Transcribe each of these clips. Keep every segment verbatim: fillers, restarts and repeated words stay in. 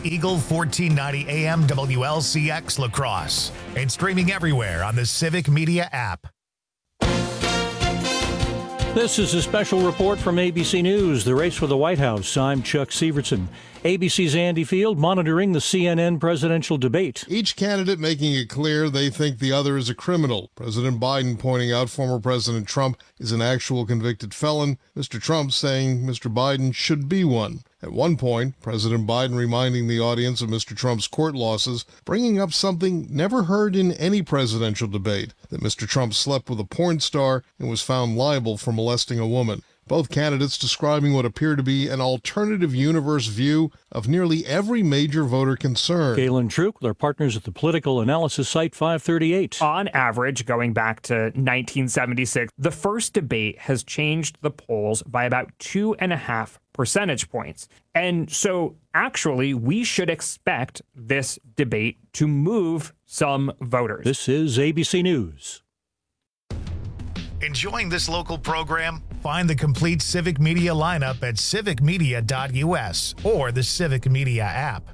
Eagle fourteen ninety A M W L C X La Crosse and streaming everywhere on the Civic Media app. This is a special report from A B C News, the race for the White House. I'm Chuck Severson. A B C's Andy Field monitoring the C N N presidential debate. Each candidate making it clear they think the other is a criminal. President Biden pointing out former President Trump is an actual convicted felon. Mister Trump saying Mister Biden should be one. At one point, President Biden reminding the audience of Mister Trump's court losses, bringing up something never heard in any presidential debate, that Mister Trump slept with a porn star and was found liable for molesting a woman. Both candidates describing what appeared to be an alternative universe view of nearly every major voter concern. Galen Truk with our partners at the political analysis site five thirty-eight. On average, going back to nineteen seventy-six, the first debate has changed the polls by about two and a half percentage points. And so actually, we should expect this debate to move some voters. This is A B C News. Enjoying this local program? Find the complete Civic Media lineup at civic media dot U S or the Civic Media app.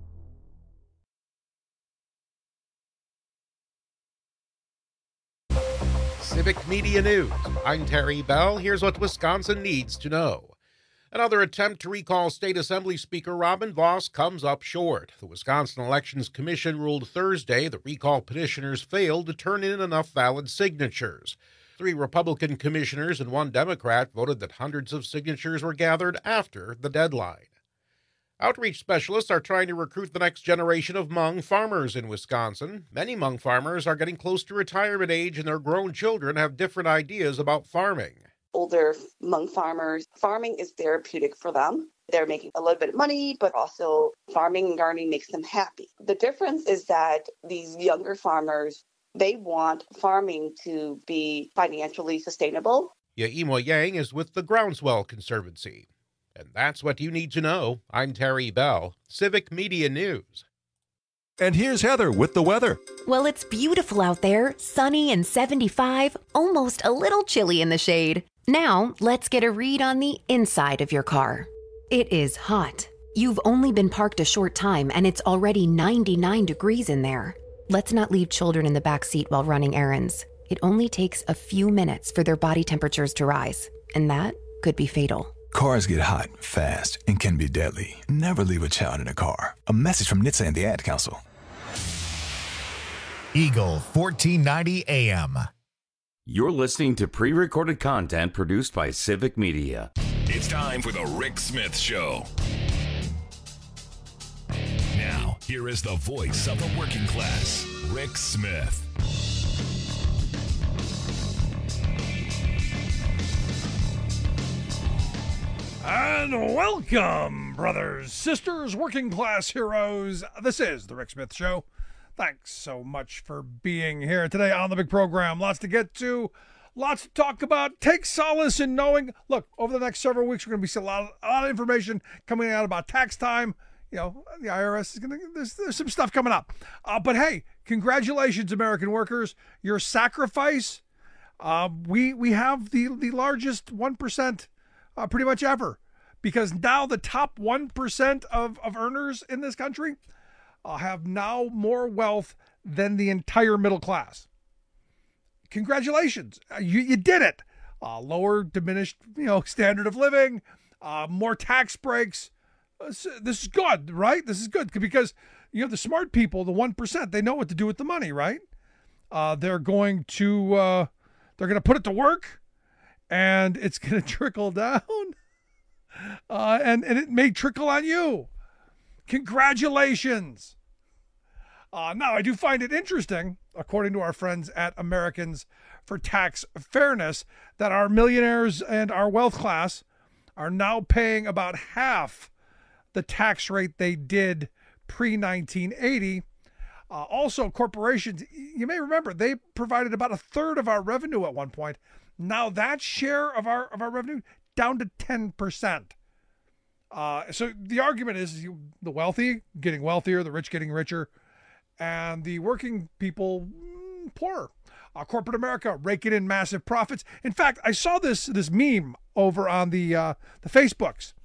Civic Media News. I'm Terry Bell. Here's what Wisconsin needs to know. Another attempt to recall State Assembly Speaker Robin Vos comes up short. The Wisconsin Elections Commission ruled Thursday the recall petitioners failed to turn in enough valid signatures. Three Republican commissioners and one Democrat voted that hundreds of signatures were gathered after the deadline. Outreach specialists are trying to recruit the next generation of Hmong farmers in Wisconsin. Many Hmong farmers are getting close to retirement age, and their grown children have different ideas about farming. Older Hmong farmers, farming is therapeutic for them. They're making a little bit of money, but also farming and gardening makes them happy. The difference is that these younger farmers, they want farming to be financially sustainable. Yaimo Yang is with the Groundswell Conservancy. And that's what you need to know. I'm Terry Bell, Civic Media News. And here's Heather with the weather. Well, it's beautiful out there, sunny and seventy-five, almost a little chilly in the shade. Now, let's get a read on the inside of your car. It is hot. You've only been parked a short time and it's already ninety-nine degrees in there. Let's not leave children in the back seat while running errands. It only takes a few minutes for their body temperatures to rise, and that could be fatal. Cars get hot, fast, and can be deadly. Never leave a child in a car. A message from N H T S A and the Ad Council. Eagle fourteen ninety A M. You're listening to pre-recorded content produced by Civic Media. It's time for the Rick Smith Show. Now, here is the voice of the working class, Rick Smith. And welcome, brothers, sisters, working class heroes. This is the Rick Smith Show. Thanks so much for being here today on the big program. Lots to get to, lots to talk about. Take solace in knowing, look, over the next several weeks, we're going to be seeing a lot, of, a lot of information coming out about tax time. You know, the I R S is going to, there's, there's some stuff coming up. Uh, but hey, congratulations, American workers. Your sacrifice, uh, we we have the, the largest one percent uh, pretty much ever. Because now the top one percent of, of earners in this country uh, have now more wealth than the entire middle class. Congratulations. Uh, you, you did it. Uh, lower diminished, you know, standard of living, uh, more tax breaks. Uh, this is good, right? This is good because, you know, the smart people, the one percent, they know what to do with the money, right? Uh, they're going to, uh, they're going to put it to work and it's going to trickle down. Uh, and, and it may trickle on you. Congratulations. Uh, now, I do find it interesting, according to our friends at Americans for Tax Fairness, that our millionaires and our wealth class are now paying about half the tax rate they did pre nineteen eighty. Uh, also, corporations, you may remember, they provided about a third of our revenue at one point. Now that share of our of our revenue down to ten percent. Uh, so the argument is you, the wealthy getting wealthier, the rich getting richer, and the working people mm, poorer. Uh, corporate America raking in massive profits. In fact, I saw this this meme over on the uh, the Facebooks,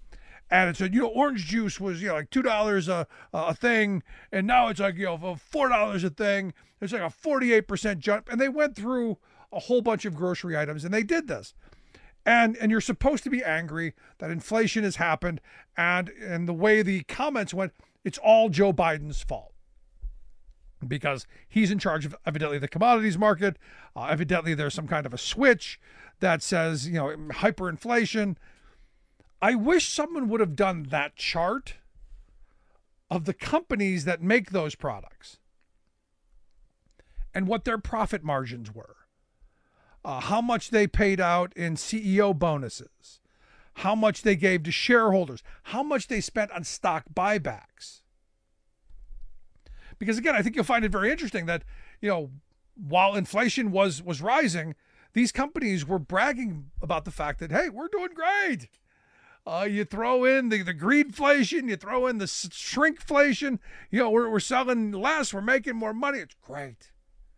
And it said, you know, orange juice was, you know, like two dollars a, a thing. And now it's like, you know, four dollars a thing. It's like a forty-eight percent jump. And they went through a whole bunch of grocery items and they did this. And and you're supposed to be angry that inflation has happened. And, and the way the comments went, it's all Joe Biden's fault. Because he's in charge of evidently the commodities market. Uh, evidently there's some kind of a switch that says, you know, hyperinflation. I wish someone would have done that chart of the companies that make those products and what their profit margins were, uh, how much they paid out in C E O bonuses, how much they gave to shareholders, how much they spent on stock buybacks. Because again, I think you'll find it very interesting that, you know, while inflation was was rising, these companies were bragging about the fact that, hey, we're doing great. Uh, you throw in the, the greedflation, you throw in the shrinkflation, you know, we're, we're selling less, we're making more money. It's great.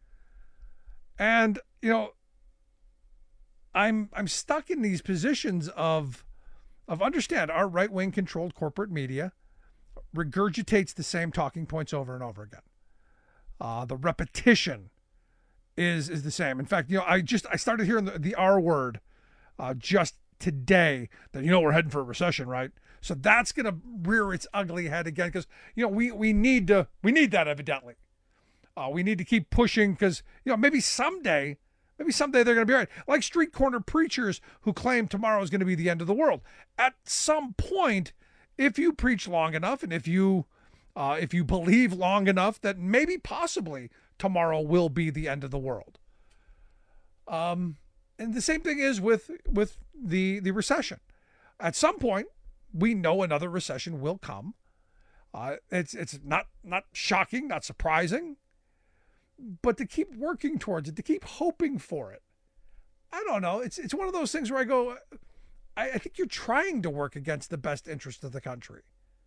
And, you know, I'm I'm stuck in these positions of, of understand our right-wing controlled corporate media regurgitates the same talking points over and over again. Uh, the repetition is is the same. In fact, you know, I just I started hearing the, the R word uh, just today. That, you know, we're heading for a recession, right? So that's going to rear its ugly head again because, you know, we we need to we need that evidently. Uh, we need to keep pushing because, you know, maybe someday, maybe someday they're going to be all right. Like street corner preachers who claim tomorrow is going to be the end of the world. At some point, if you preach long enough and if you uh, if you believe long enough that maybe possibly tomorrow will be the end of the world. Um, and the same thing is with with the the recession. At some point, we know another recession will come. Uh, it's it's not not shocking, not surprising, but to keep working towards it, to keep hoping for it. I don't know. It's it's one of those things where I go, I, I think you're trying to work against the best interest of the country.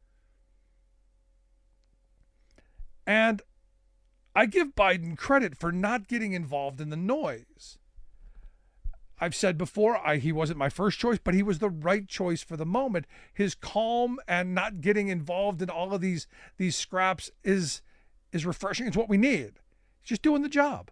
And I give Biden credit for not getting involved in the noise. I've said before, I, he wasn't my first choice, but he was the right choice for the moment. His calm and not getting involved in all of these, these scraps is, is refreshing. It's what we need. He's just doing the job.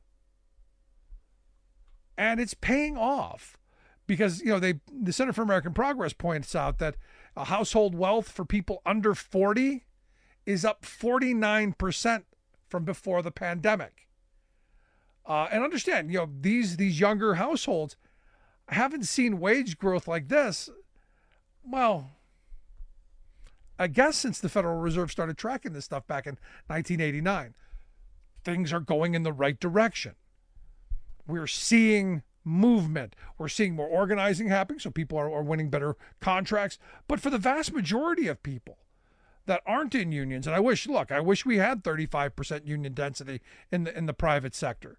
And it's paying off because, you know, they the Center for American Progress points out that a household wealth for people under forty is up forty-nine percent from before the pandemic. Uh, and understand, you know, these these younger households haven't seen wage growth like this, well, I guess since the Federal Reserve started tracking this stuff back in nineteen eighty-nine. Things are going in the right direction. We're seeing movement. We're seeing more organizing happening, so people are, are winning better contracts. But for the vast majority of people that aren't in unions, and I wish, look, I wish we had thirty-five percent union density in the in the private sector.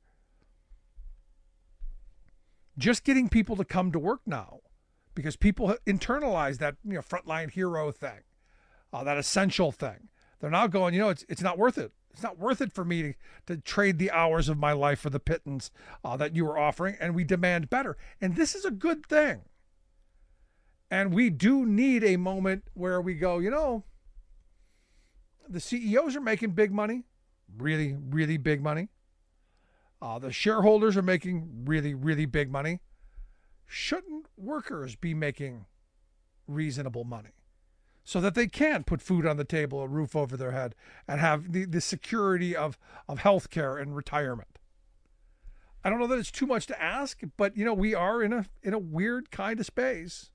Just getting people to come to work now, because people internalize that, you know, frontline hero thing, uh, that essential thing. They're now going, you know, it's it's not worth it. It's not worth it for me to, to trade the hours of my life for the pittance uh, that you were offering, and we demand better. And this is a good thing. And we do need a moment where we go, you know, the C E Os are making big money, really, really big money. Uh, the shareholders are making really, really big money. Shouldn't workers be making reasonable money so that they can put food on the table, a roof over their head, and have the, the security of, of health care and retirement? I don't know that it's too much to ask, but, you know, we are in a in a weird kind of space.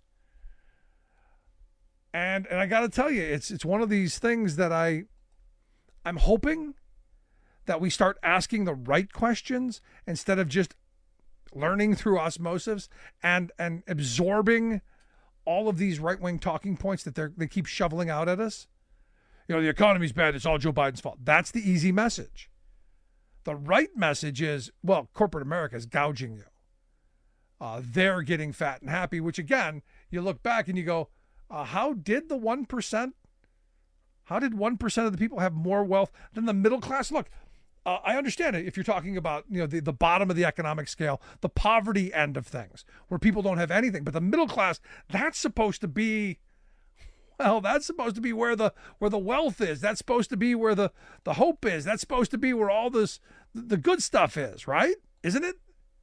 And and I got to tell you, it's it's one of these things that I I'm hoping that we start asking the right questions instead of just learning through osmosis and and absorbing all of these right-wing talking points that they they keep shoveling out at us. You know, the economy's bad, it's all Joe Biden's fault. That's the easy message. The right message is, well, corporate America is gouging you. Uh, they're getting fat and happy, which again, you look back and you go, uh, how did the one percent, how did one percent of the people have more wealth than the middle class? Look, Uh, I understand it if you're talking about, you know, the, the bottom of the economic scale, the poverty end of things, where people don't have anything. But the middle class, that's supposed to be Well, that's supposed to be where the where the wealth is. That's supposed to be where the, the hope is. That's supposed to be where all this the good stuff is, right? Isn't it?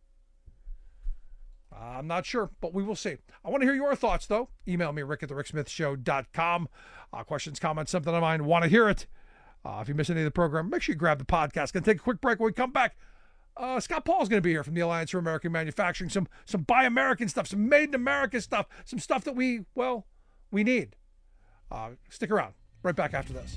Uh, I'm not sure, but we will see. I want to hear your thoughts, though. Email me, rick at the rick smith show dot com. Uh, questions, comments, something of mine. Want to hear it. Uh, if you miss any of the program, make sure you grab the podcast. Going to take a quick break. When we come back, uh, Scott Paul's going to be here from the Alliance for American Manufacturing. Some some Buy American stuff, some Made in America stuff, some stuff that we, well, we need. Uh, stick around. Right back after this.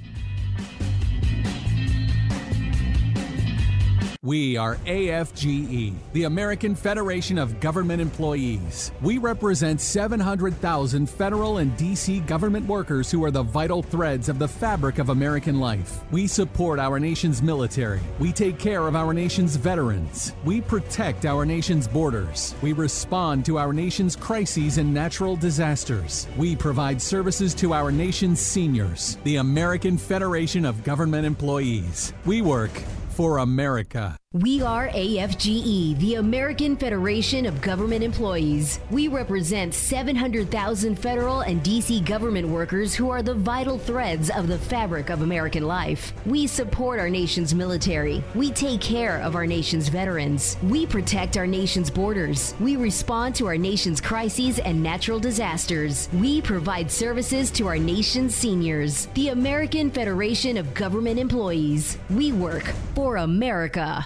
We are A F G E, the American Federation of Government Employees. We represent seven hundred thousand federal and D C government workers who are the vital threads of the fabric of American life. We support our nation's military. We take care of our nation's veterans. We protect our nation's borders. We respond to our nation's crises and natural disasters. We provide services to our nation's seniors. The American Federation of Government Employees. We work for America. We are A F G E, the American Federation of Government Employees. We represent seven hundred thousand federal and D C government workers who are the vital threads of the fabric of American life. We support our nation's military. We take care of our nation's veterans. We protect our nation's borders. We respond to our nation's crises and natural disasters. We provide services to our nation's seniors. The American Federation of Government Employees. We work for America.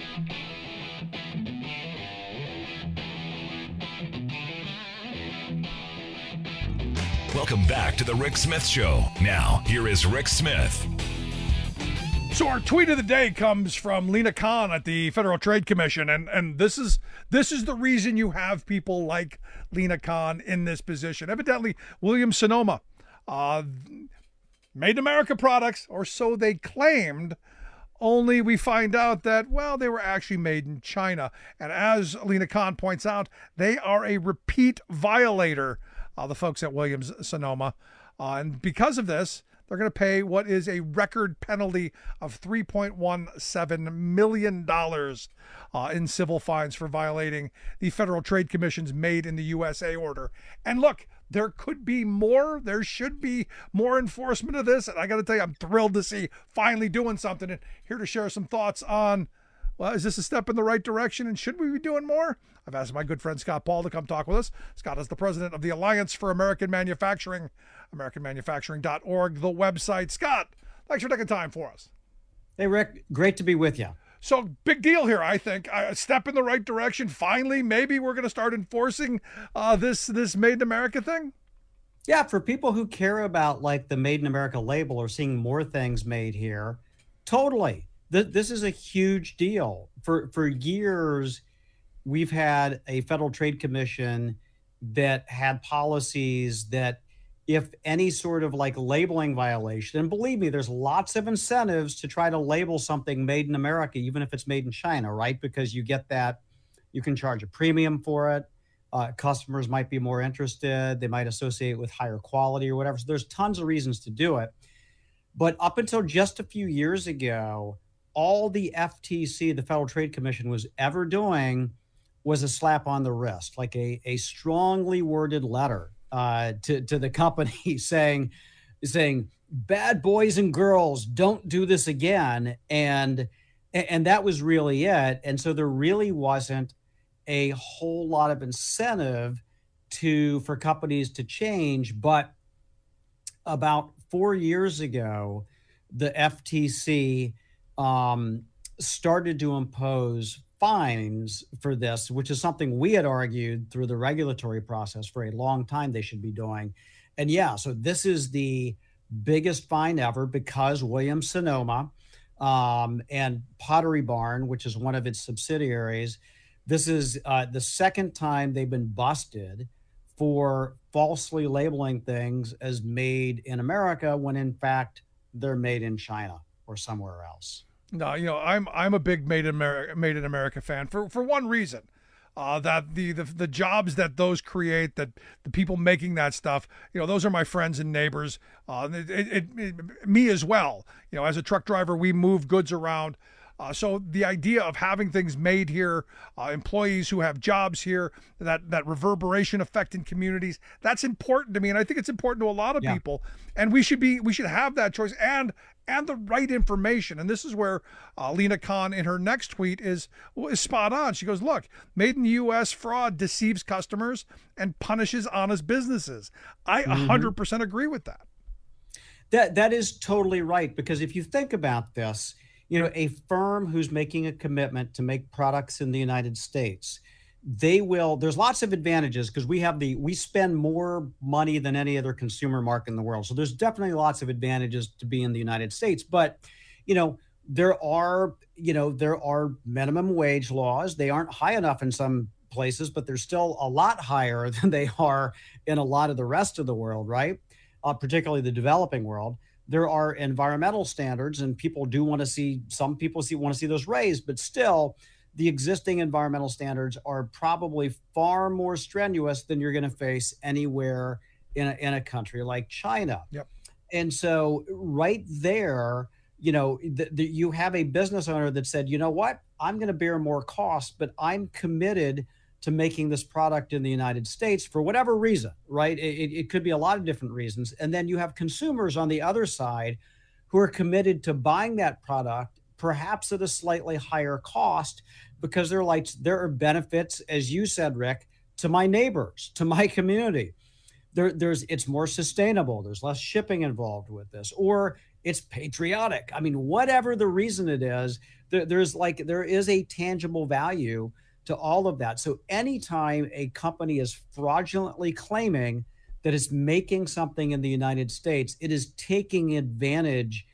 Welcome back to the Rick Smith Show. Now, here is Rick Smith. So our tweet of the day comes from Lena Khan at the Federal Trade Commission, and and this is this is the reason you have people like Lena Khan in this position. Evidently, Williams Sonoma, uh, made in America products, or so they claimed. Only we find out that, well, they were actually made in China. And as Lena Khan points out, they are a repeat violator, uh, the folks at Williams Sonoma. Uh, and because of this, they're going to pay what is a record penalty of three point one seven million dollars uh, in civil fines for violating the Federal Trade Commission's Made in the U S A order. And look, there could be more. There should be more enforcement of this. And I got to tell you, I'm thrilled to see finally doing something. And here to share some thoughts on, well, is this a step in the right direction? And should we be doing more? I've asked my good friend Scott Paul to come talk with us. Scott is the president of the Alliance for American Manufacturing, american manufacturing dot org, the website. Scott, thanks for taking time for us. Hey, Rick. Great to be with you. So big deal here, I think. A step in the right direction. Finally, maybe we're going to start enforcing uh, this this Made in America thing. Yeah, for people who care about like the Made in America label or seeing more things made here, totally. Th- this is a huge deal. For for years, we've had a Federal Trade Commission that had policies that if any sort of like labeling violation, and believe me, there's lots of incentives to try to label something made in America, even if it's made in China, right? Because you get that, you can charge a premium for it. Uh, customers might be more interested. They might associate it with higher quality or whatever. So there's tons of reasons to do it. But up until just a few years ago, all the F T C, the Federal Trade Commission, was ever doing was a slap on the wrist, like a, a strongly worded letter uh, to, to the company saying, saying, bad boys and girls, don't do this again. And, and that was really it. And so there really wasn't a whole lot of incentive to for companies to change. But about four years ago, the F T C um, started to impose fines for this, which is something we had argued through the regulatory process for a long time they should be doing. And yeah, so this is the biggest fine ever because Williams Sonoma um, and Pottery Barn, which is one of its subsidiaries, this is uh, the second time they've been busted for falsely labeling things as made in America when in fact they're made in China or somewhere else. No, you know, I'm I'm a big Made in America, Made in America fan for, for one reason, uh, that the, the the jobs that those create, that the people making that stuff, you know, those are my friends and neighbors, uh, it, it, it, it, me as well. You know, as a truck driver, we move goods around. Uh, so the idea of having things made here, uh, employees who have jobs here, that that reverberation effect in communities, that's important to me, and I think it's important to a lot of Yeah. people. And we should be we should have that choice and and the right information. And this is where uh, Lena Khan in her next tweet is is spot on. She goes, "Look, made in the U S fraud deceives customers and punishes honest businesses." I Mhm. one hundred percent agree with that. That that is totally right, because if you think about this, you know, a firm who's making a commitment to make products in the United States, they will, there's lots of advantages because we have the, we spend more money than any other consumer market in the world. So there's definitely lots of advantages to be in the United States. But, you know, there are, you know, there are minimum wage laws. They aren't high enough in some places, but they're still a lot higher than they are in a lot of the rest of the world, right? Uh, particularly the developing world. There are environmental standards, and people do want to see, some people see want to see those raised, but still the existing environmental standards are probably far more strenuous than you're going to face anywhere in a, in a country like China. Yep. And so right there, you know, the, the, you have a business owner that said, you know what, I'm going to bear more cost, but I'm committed to making this product in the United States for whatever reason, right? It, it could be a lot of different reasons. And then you have consumers on the other side who are committed to buying that product, perhaps at a slightly higher cost, because they're like, there are benefits, as you said, Rick, to my neighbors, to my community. There, there's, it's more sustainable. There's less shipping involved with this, or it's patriotic. I mean, whatever the reason it is, there, there's like, there is a tangible value to all of that. So anytime a company is fraudulently claiming that it's making something in the United States, it is taking advantage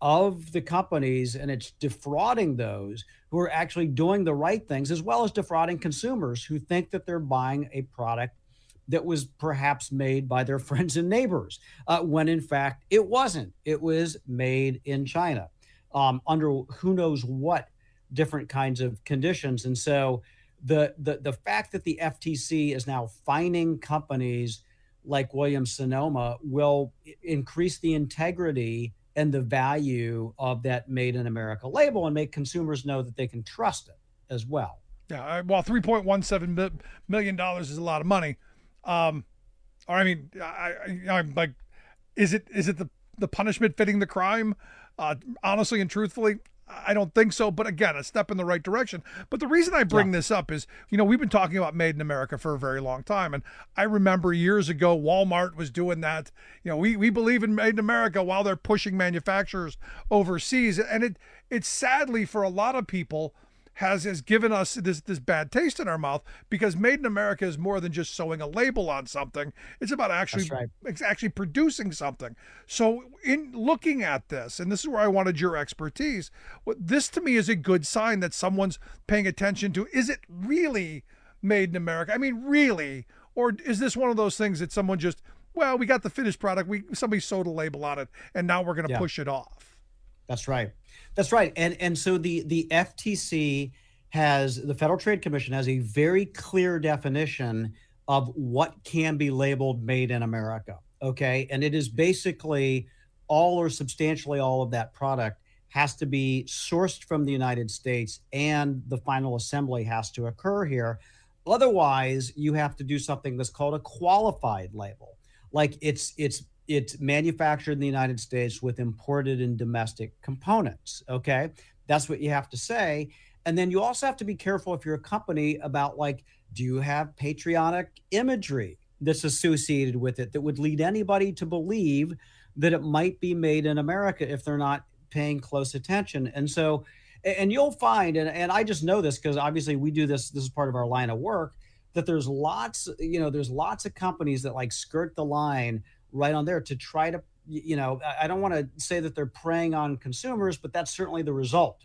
of the companies, and it's defrauding those who are actually doing the right things, as well as defrauding consumers who think that they're buying a product that was perhaps made by their friends and neighbors, uh, when in fact it wasn't. It was made in China um, under who knows what different kinds of conditions. And so the, the, the fact that the F T C is now fining companies like Williams-Sonoma will increase the integrity and the value of that Made in America label, and make consumers know that they can trust it as well. Yeah, I- well, three point one seven million dollars is a lot of money. Um, or I mean, I, I, I'm like, is it is it the, the punishment fitting the crime? Uh, honestly and truthfully, I don't think so. But again, a step in the right direction. But the reason I bring yeah. this up is, you know, we've been talking about Made in America for a very long time. And I remember years ago, Walmart was doing that. You know, we, we believe in Made in America while they're pushing manufacturers overseas. And it it's sadly for a lot of people has has given us this this bad taste in our mouth, because Made in America is more than just sewing a label on something. It's about actually right. it's actually producing something. So in looking at this, and this is where I wanted your expertise, what this to me is a good sign that someone's paying attention to, is it really Made in America? I mean, really? Or is this one of those things that someone just, well, we got the finished product, we somebody sewed a label on it, and now we're going to yeah. push it off? That's right. That's right. And and so the the F T C has, the Federal Trade Commission has a very clear definition of what can be labeled Made in America. Okay. And it is basically all or substantially all of that product has to be sourced from the United States, and the final assembly has to occur here. Otherwise, you have to do something that's called a qualified label. Like it's it's it's manufactured in the United States with imported and domestic components. Okay. That's what you have to say. And then you also have to be careful, if you're a company, about like, do you have patriotic imagery that's associated with it that would lead anybody to believe that it might be made in America if they're not paying close attention? And so, and you'll find, and, and I just know this because obviously we do this, this is part of our line of work, that there's lots, you know, there's lots of companies that like skirt the line right on there to try to, you know, I don't want to say that they're preying on consumers, but that's certainly the result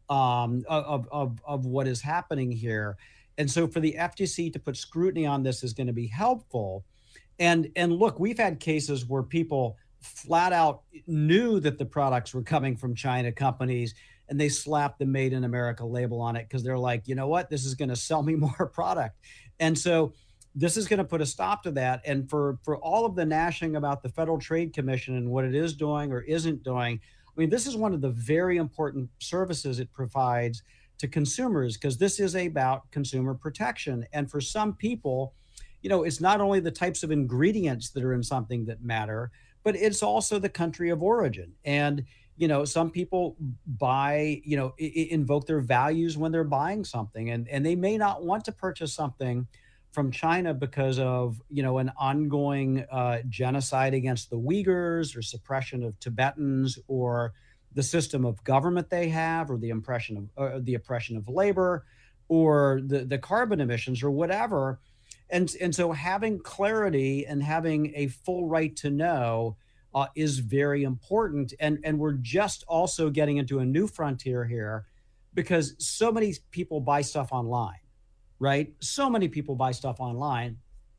um, of, of, of what is happening here. And so for the F T C to put scrutiny on this is going to be helpful. And, and look, we've had cases where people flat out knew that the products were coming from China companies, and they slapped the Made in America label on it because they're like, you know what, this is going to sell me more product. And so this is going to put a stop to that. And for, for all of the gnashing about the Federal Trade Commission and what it is doing or isn't doing, I mean, this is one of the very important services it provides to consumers, because this is about consumer protection. And for some people, you know, it's not only the types of ingredients that are in something that matter, but it's also the country of origin. And, you know, some people buy, you know, I- invoke their values when they're buying something, and, and they may not want to purchase something from China because of, you know, an ongoing uh, genocide against the Uyghurs or suppression of Tibetans, or the system of government they have, or the impression of uh, the oppression of labor, or the, the carbon emissions, or whatever. And, and so having clarity and having a full right to know uh, is very important. And, and we're just also getting into a new frontier here, because so many people buy stuff online, right? So many people buy stuff online.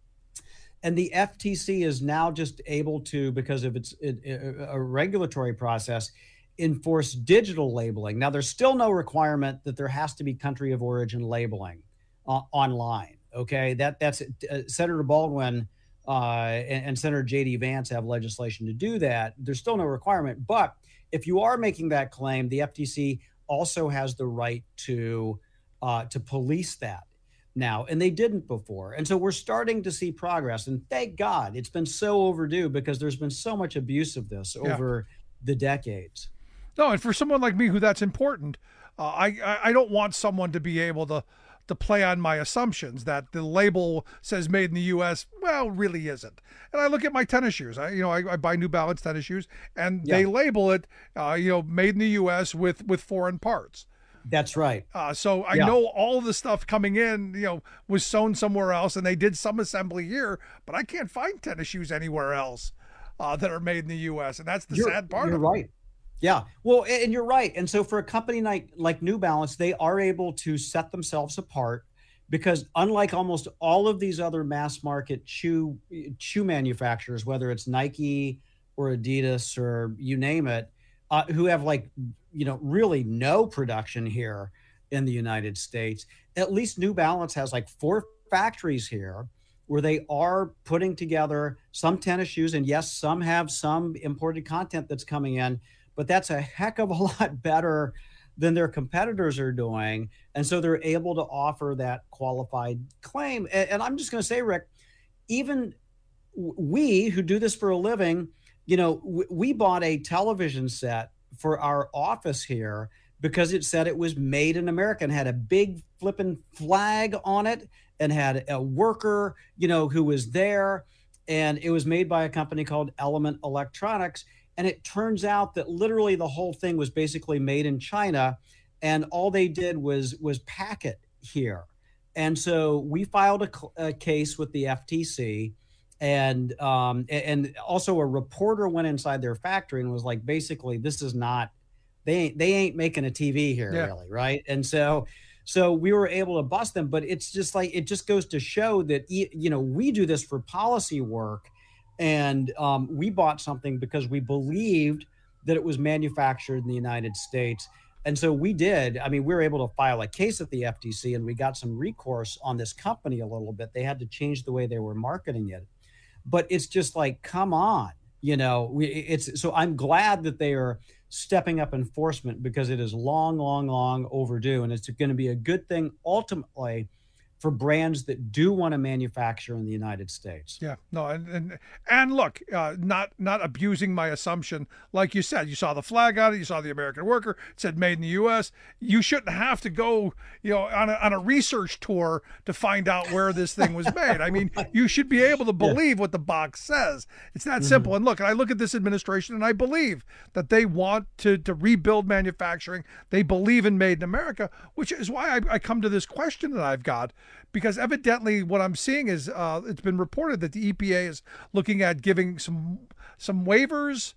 And the F T C is now just able to, because of its it, it, a regulatory process, enforce digital labeling. Now, there's still no requirement that there has to be country of origin labeling uh, online. Okay, that that's uh, Senator Baldwin uh, and, and Senator J D Vance have legislation to do that. There's still no requirement, but if you are making that claim, the F T C also has the right to uh, to police that now, and they didn't before. And so we're starting to see progress, and thank God. It's been so overdue, because there's been so much abuse of this Yeah. over the decades. No, and for someone like me who that's important, uh, I, I I don't want someone to be able to to play on my assumptions that the label says made in the U S Well, really isn't. And I look at my tennis shoes. I you know I, I buy New Balance tennis shoes, and Yeah. they label it uh, you know made in the U S with with foreign parts. That's right. Uh, so I Yeah. know all the stuff coming in, you know, was sewn somewhere else, and they did some assembly here, but I can't find tennis shoes anywhere else uh, that are made in the U S, and that's the You're- sad part You're of it. right. Yeah. Well, and you're right. And so for a company like, like New Balance, they are able to set themselves apart, because unlike almost all of these other mass market shoe shoe manufacturers, whether it's Nike or Adidas or you name it, uh, who have like, you know, really no production here in the United States, at least New Balance has like four factories here where they are putting together some tennis shoes. And yes, some have some imported content that's coming in, but that's a heck of a lot better than their competitors are doing. And so they're able to offer that qualified claim. And, and I'm just going to say, Rick, even w- we who do this for a living, you know, w- we bought a television set for our office here because it said it was made in America and had a big flipping flag on it and had a worker, you know, who was there. And it was made by a company called Element Electronics. And it turns out that literally the whole thing was basically made in China, and all they did was was pack it here. And so we filed a, cl- a case with the F T C, and um, a- and also a reporter went inside their factory and was like, basically, this is not, they ain't they ain't making a T V here, Yeah. really, right? And so so we were able to bust them, but it's just like, it just goes to show that e- you know we do this for policy work. And um, we bought something because we believed that it was manufactured in the United States. And so we did. I mean, we were able to file a case at the F T C, and we got some recourse on this company a little bit. They had to change the way they were marketing it. But it's just like, come on, you know, we, it's so I'm glad that they are stepping up enforcement, because it is long, long, long overdue. And it's going to be a good thing ultimately for brands that do want to manufacture in the United States. Yeah, no, and and, and look, uh, not not abusing my assumption. Like you said, you saw the flag on it, you saw the American worker, it said made in the U S. You shouldn't have to go, you know, on a, on a research tour to find out where this thing was made. I mean, you should be able to believe what the box says. It's that Mm-hmm. simple. And look, I look at this administration, and I believe that they want to to rebuild manufacturing. They believe in made in America, which is why I, I come to this question that I've got. Because evidently what I'm seeing is uh, it's been reported that the E P A is looking at giving some some waivers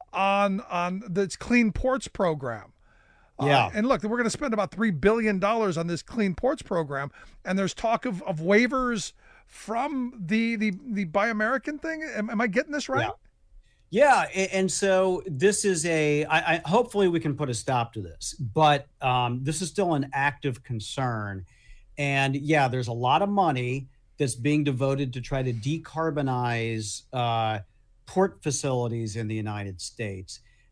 on on this Clean Ports program. Yeah. Uh, and look, we're going to spend about three billion dollars on this Clean Ports program. And there's talk of, of waivers from the, the, the Buy American thing. Am, am I getting this right? Yeah. Yeah, a- and so this is a. I, I hopefully we can put a stop to this, but um, this is still an active concern. And yeah, there's a lot of money that's being devoted to try to decarbonize uh, port facilities in the United States.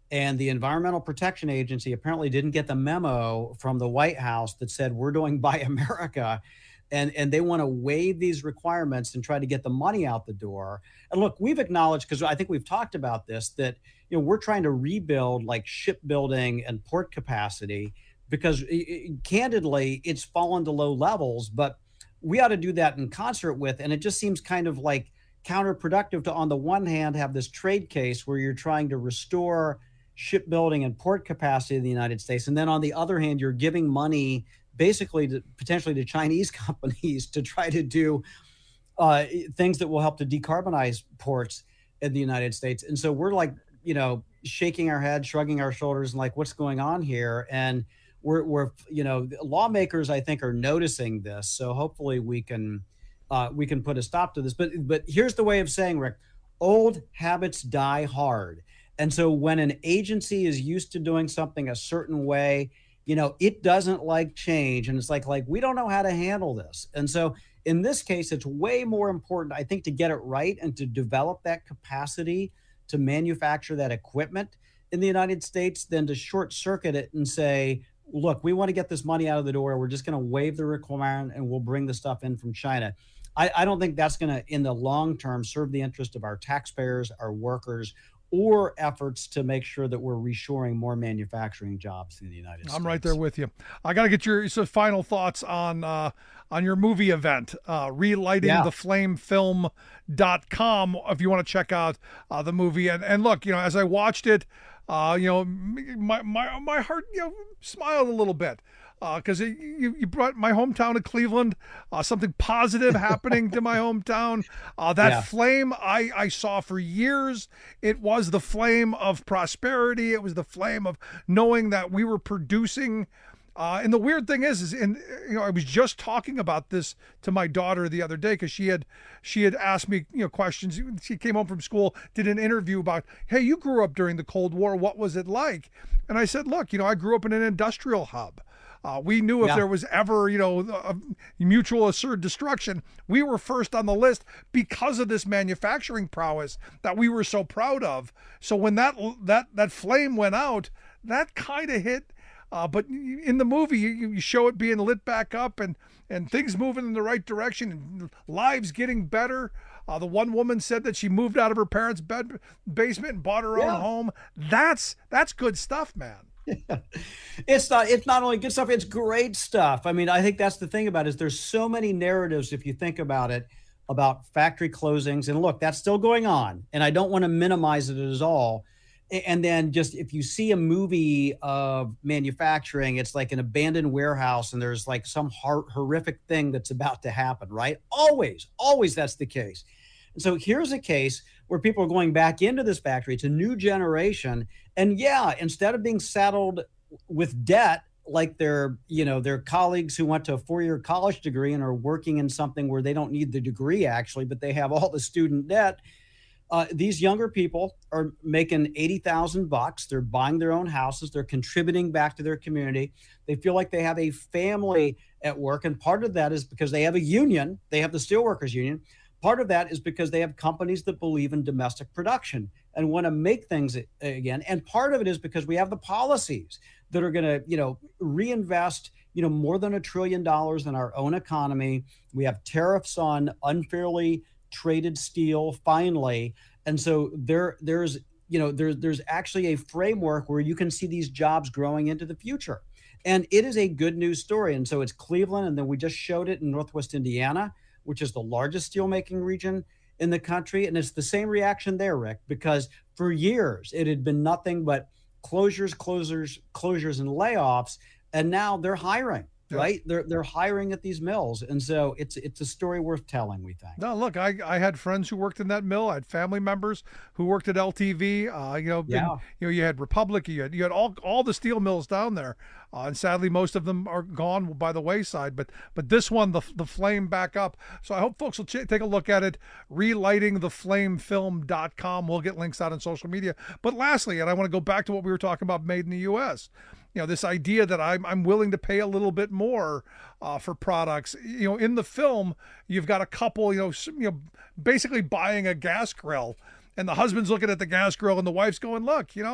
And the Environmental Protection Agency apparently didn't get the memo from the White House that said we're doing Buy America. And, and they want to waive these requirements and try to get the money out the door. And look, we've acknowledged, because I think we've talked about this, that you know we're trying to rebuild like shipbuilding and port capacity because it, it, candidly, it's fallen to low levels. But we ought to do that in concert with, and it just seems kind of like counterproductive to, on the one hand, have this trade case where you're trying to restore shipbuilding and port capacity in the United States. And then on the other hand, you're giving money basically to, potentially to Chinese companies to try to do uh, things that will help to decarbonize ports in the United States. And so we're like, you know, shaking our head, shrugging our shoulders and like, what's going on here? And we're, we're, you know, lawmakers, I think, are noticing this. So hopefully we can, uh, we can put a stop to this. But, but here's the way of saying, Rick, old habits die hard. And so when an agency is used to doing something a certain way, you know, it doesn't like change. And it's like, like, we don't know how to handle this. And so in this case, it's way more important, I think, to get it right and to develop that capacity to manufacture that equipment in the United States than to short circuit it and say, look, we want to get this money out of the door. We're just going to waive the requirement and we'll bring the stuff in from China. I, I don't think that's going to, in the long term, serve the interest of our taxpayers, our workers, or efforts to make sure that we're reshoring more manufacturing jobs in the United States. I'm right there with you. I got to get your so final thoughts on uh, on your movie event, uh, relighting the flame film dot com, if you want to check out uh, the movie. And, and look, you know, as I watched it, uh, you know, my, my, my heart, you know, smiled a little bit. Because uh, you, you brought my hometown of Cleveland, uh, something positive happening to my hometown. Uh, that yeah. flame I, I saw for years. It was the flame of prosperity. It was the flame of knowing that we were producing. Uh, and the weird thing is, is in, you know, I was just talking about this to my daughter the other day because she had she had asked me, you know, questions. She came home from school, did an interview about, hey, you grew up during the Cold War. What was it like? And I said, look, you know, I grew up in an industrial hub. Uh, we knew if yeah. there was ever, you know, a mutual assured destruction, we were first on the list because of this manufacturing prowess that we were so proud of. So when that that that flame went out, that kind of hit. Uh, but in the movie, you, you show it being lit back up and, and things moving in the right direction and lives getting better. Uh, the one woman said that she moved out of her parents' bed basement and bought her yeah. own home. That's that's good stuff, man. Yeah. It's not it's not only good stuff, it's great stuff. I mean, I think that's the thing about it, is there's so many narratives, if you think about it, about factory closings. And look, that's still going on. And I don't want to minimize it at all. And then just if you see a movie of manufacturing, it's like an abandoned warehouse and there's like some hor- horrific thing that's about to happen, right? Always, always that's the case. And so here's a case where people are going back into this factory. It's a new generation. And yeah, instead of being saddled with debt, like their, you know, their colleagues who went to a four-year college degree and are working in something where they don't need the degree actually, but they have all the student debt. Uh, these younger people are making eighty thousand bucks. They're buying their own houses. They're contributing back to their community. They feel like they have a family at work. And part of that is because they have a union. They have the Steelworkers Union. Part of that is because they have companies that believe in domestic production and want to make things again. And part of it is because we have the policies that are going to, you know, reinvest, you know, more than a trillion dollars in our own economy. We have tariffs on unfairly traded steel finally. And so there, there's, you know, there's, there's actually a framework where you can see these jobs growing into the future. And it is a good news story. And so it's Cleveland. And then we just showed it in Northwest Indiana, which is the largest steelmaking region in the country. And it's the same reaction there, Rick, because for years it had been nothing but closures, closures, closures, and layoffs. And now they're hiring. Yeah. Right. They're they're hiring at these mills. And so it's it's a story worth telling, we think. No, look, I, I had friends who worked in that mill. I had family members who worked at L T V. Uh, you know, yeah. and, you know, you had Republic, you had you had all all the steel mills down there. Uh, and sadly, most of them are gone by the wayside. But but this one, the the flame back up. So I hope folks will ch- take a look at it. relighting the flame film dot com. We'll get links out on social media. But lastly, and I want to go back to what we were talking about, made in the U S. You know, this idea that I'm I'm willing to pay a little bit more uh, for products. You know, in the film, you've got a couple, you know, you know, basically buying a gas grill, and the husband's looking at the gas grill, and the wife's going, "Look, you know,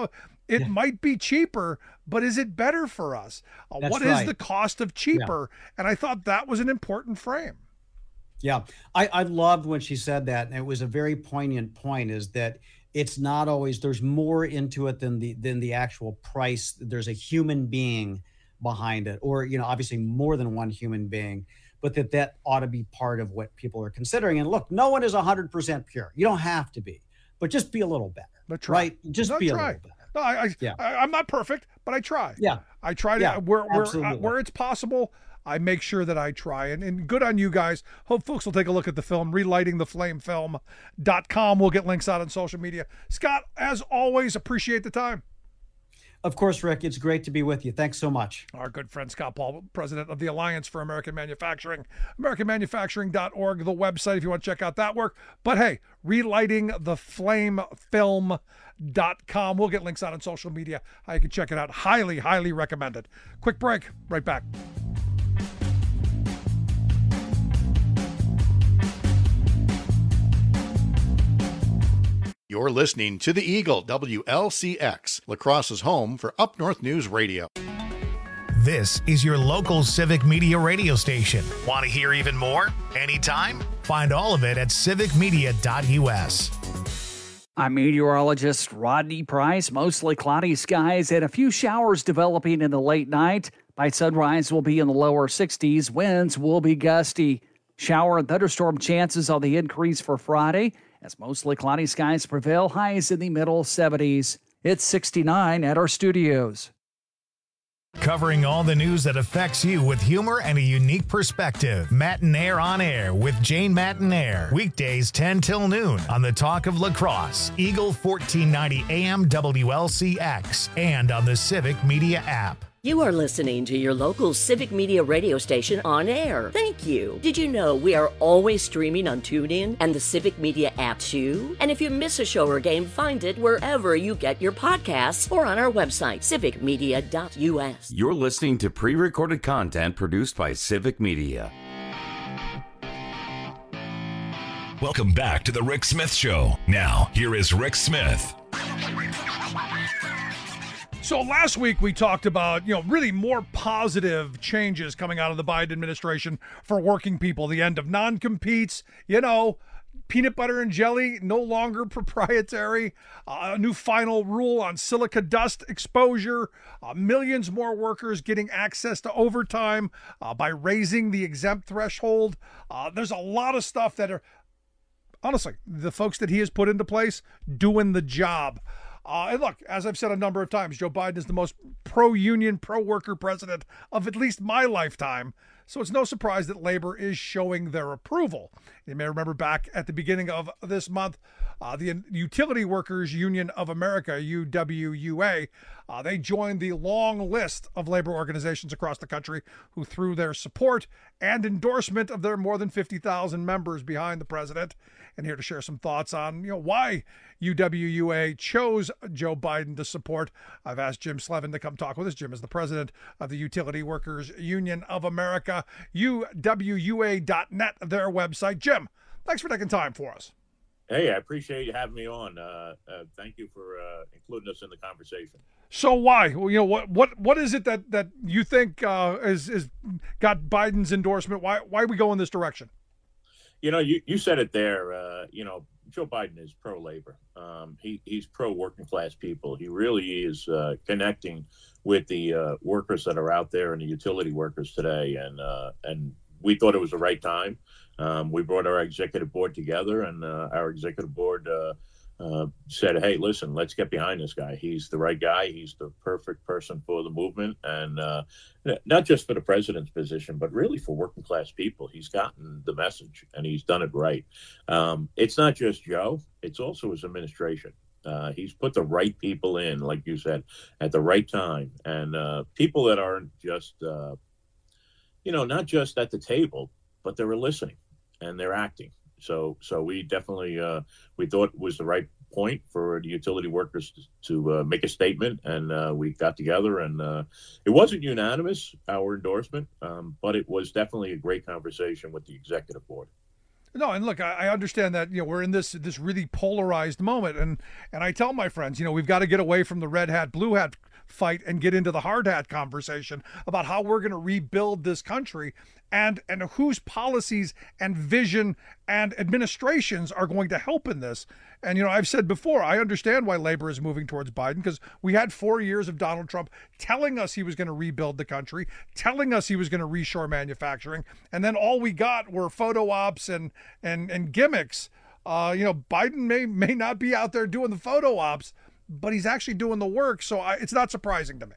It Yeah. might be cheaper, but is it better for us? Uh, That's what is right. the cost of cheaper? And I thought that was an important frame. Yeah, I, I loved when she said that, and it was a very poignant point. Is that it's not always, there's more into it than the than the actual price. There's a human being behind it, or you know, obviously more than one human being, but that that ought to be part of what people are considering. And look, no one is one hundred percent pure. You don't have to be, but just be a little better. But try. Right? Just No, be try. a little better. No, I, I, Yeah. I, I'm not perfect, but I try. Yeah. I try to, Yeah, where, where, uh, absolutely. where it's possible, I make sure that I try. And, and good on you guys. Hope folks will take a look at the film, relighting the flame film dot com. We'll get links out on social media. Scott, as always, appreciate the time. Of course, Rick, it's great to be with you. Thanks so much. Our good friend Scott Paul, president of the Alliance for American Manufacturing, american manufacturing dot org, the website if you want to check out that work. But hey, relighting the flame film dot com. We'll get links out on social media. How you can check it out. Highly, highly recommended. Quick break. Right back. You're listening to The Eagle, W L C X, La Crosse's home for Up North News Radio. This is your local civic media radio station. Want to hear even more? Anytime? Find all of it at civic media dot U S. I'm meteorologist Rodney Price. Mostly cloudy skies and a few showers developing in the late night. By sunrise, we'll be in the lower sixties. Winds will be gusty. Shower and thunderstorm chances on the increase for Friday, as mostly cloudy skies prevail. Highs in the middle seventies. It's sixty-nine at our studios. Covering all the news that affects you with humor and a unique perspective. Matinaire on Air with Jane Matinaire. Weekdays ten till noon on the Talk of La Crosse, Eagle fourteen ninety A M W L C X, and on the Civic Media app. You are listening to your local Civic Media radio station on air. Thank you. Did you know we are always streaming on TuneIn and the Civic Media app too? And if you miss a show or game, find it wherever you get your podcasts or on our website, civic media dot U S. You're listening to pre-recorded content produced by Civic Media. Welcome back to the Rick Smith Show. Now, here is Rick Smith. So last week we talked about, you know, really more positive changes coming out of the Biden administration for working people. The end of non-competes, you know, peanut butter and jelly no longer proprietary, uh, a new final rule on silica dust exposure, uh, millions more workers getting access to overtime uh, by raising the exempt threshold. Uh, there's a lot of stuff that are, honestly, the folks that he has put into place doing the job. Uh, and look, as I've said a number of times, Joe Biden is the most pro-union, pro-worker president of at least my lifetime. So it's no surprise that labor is showing their approval. You may remember back at the beginning of this month, uh, the Utility Workers Union of America, U W U A, uh, they joined the long list of labor organizations across the country who threw their support and endorsement of their more than fifty thousand members behind the president. And here to share some thoughts on, you know, why U W U A chose Joe Biden to support, I've asked Jim Slevin to come talk with us. Jim is the president of the Utility Workers Union of America, U W U A dot net, their website. Jim, thanks for taking time for us. Hey, I appreciate you having me on. Uh, uh, thank you for uh, including us in the conversation. So why? Well, you know, what what what is it that that you think uh, is is got Biden's endorsement? Why why we go in this direction? You know, you, you said it there. Uh, you know, Joe Biden is pro-labor. Um, he, he's pro-working class people. He really is uh, connecting with the uh, workers that are out there and the utility workers today. And uh, and we thought it was the right time. Um, we brought our executive board together, and uh, our executive board uh, uh, said, hey, listen, let's get behind this guy. He's the right guy. He's the perfect person for the movement. And uh, not just for the president's position, but really for working class people. He's gotten the message and he's done it right. Um, it's not just Joe. It's also his administration. Uh, he's put the right people in, like you said, at the right time. And uh, people that aren't just, uh, you know, not just at the table, but they're listening and they're acting. So, so we definitely uh, we thought it was the right point for the utility workers to, to uh, make a statement, and uh, we got together. And uh, it wasn't unanimous, our endorsement, um, but it was definitely a great conversation with the executive board. No, and look, I, I understand that, you know, we're in this this really polarized moment, and and I tell my friends, you know, we've got to get away from the red hat, blue hat fight and get into the hard hat conversation about how we're going to rebuild this country, and and whose policies and vision and administrations are going to help in this. And, you know, I've said before, I understand why labor is moving towards Biden, because we had four years of Donald Trump telling us he was going to rebuild the country, telling us he was going to reshore manufacturing, and then all we got were photo ops and and and gimmicks. Uh, you know, Biden may may not be out there doing the photo ops, but he's actually doing the work. So I, it's not surprising to me.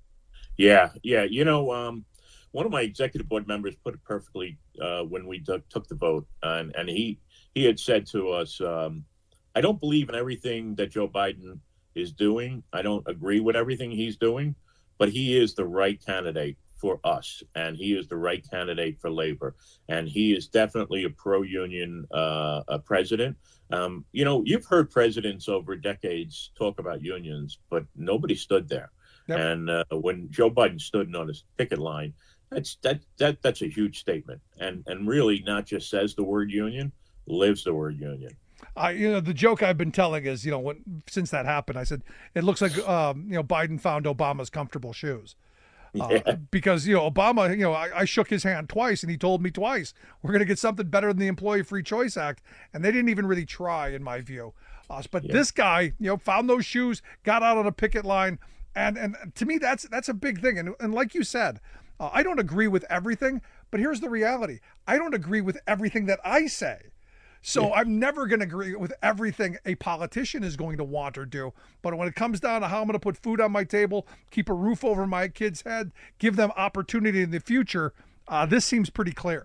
Yeah, yeah. You know, um, one of my executive board members put it perfectly uh, when we t- took the vote, and and he he had said to us, um, I don't believe in everything that Joe Biden is doing. I don't agree with everything he's doing, but he is the right candidate for us, and he is the right candidate for labor, and he is definitely a pro-union uh, a president. Um, you know, you've heard presidents over decades talk about unions, but nobody stood there. Yep. And uh, when Joe Biden stood on his picket line, that's that that that's a huge statement, and and really not just says the word union, lives the word union. I, you know, the joke I've been telling is, you know, when since that happened, I said it looks like, um, you know, Biden found Obama's comfortable shoes. Uh, yeah. Because, you know, Obama, you know, I, I shook his hand twice and he told me twice, we're going to get something better than the Employee Free Choice Act. And they didn't even really try, in my view. Uh, but yeah. This guy, you know, found those shoes, got out on a picket line. And and to me, that's that's a big thing. And, and like you said, uh, I don't agree with everything. But here's the reality. I don't agree with everything that I say. So yeah. I'm never going to agree with everything a politician is going to want or do. But when it comes down to how I'm going to put food on my table, keep a roof over my kid's head, give them opportunity in the future, uh, this seems pretty clear.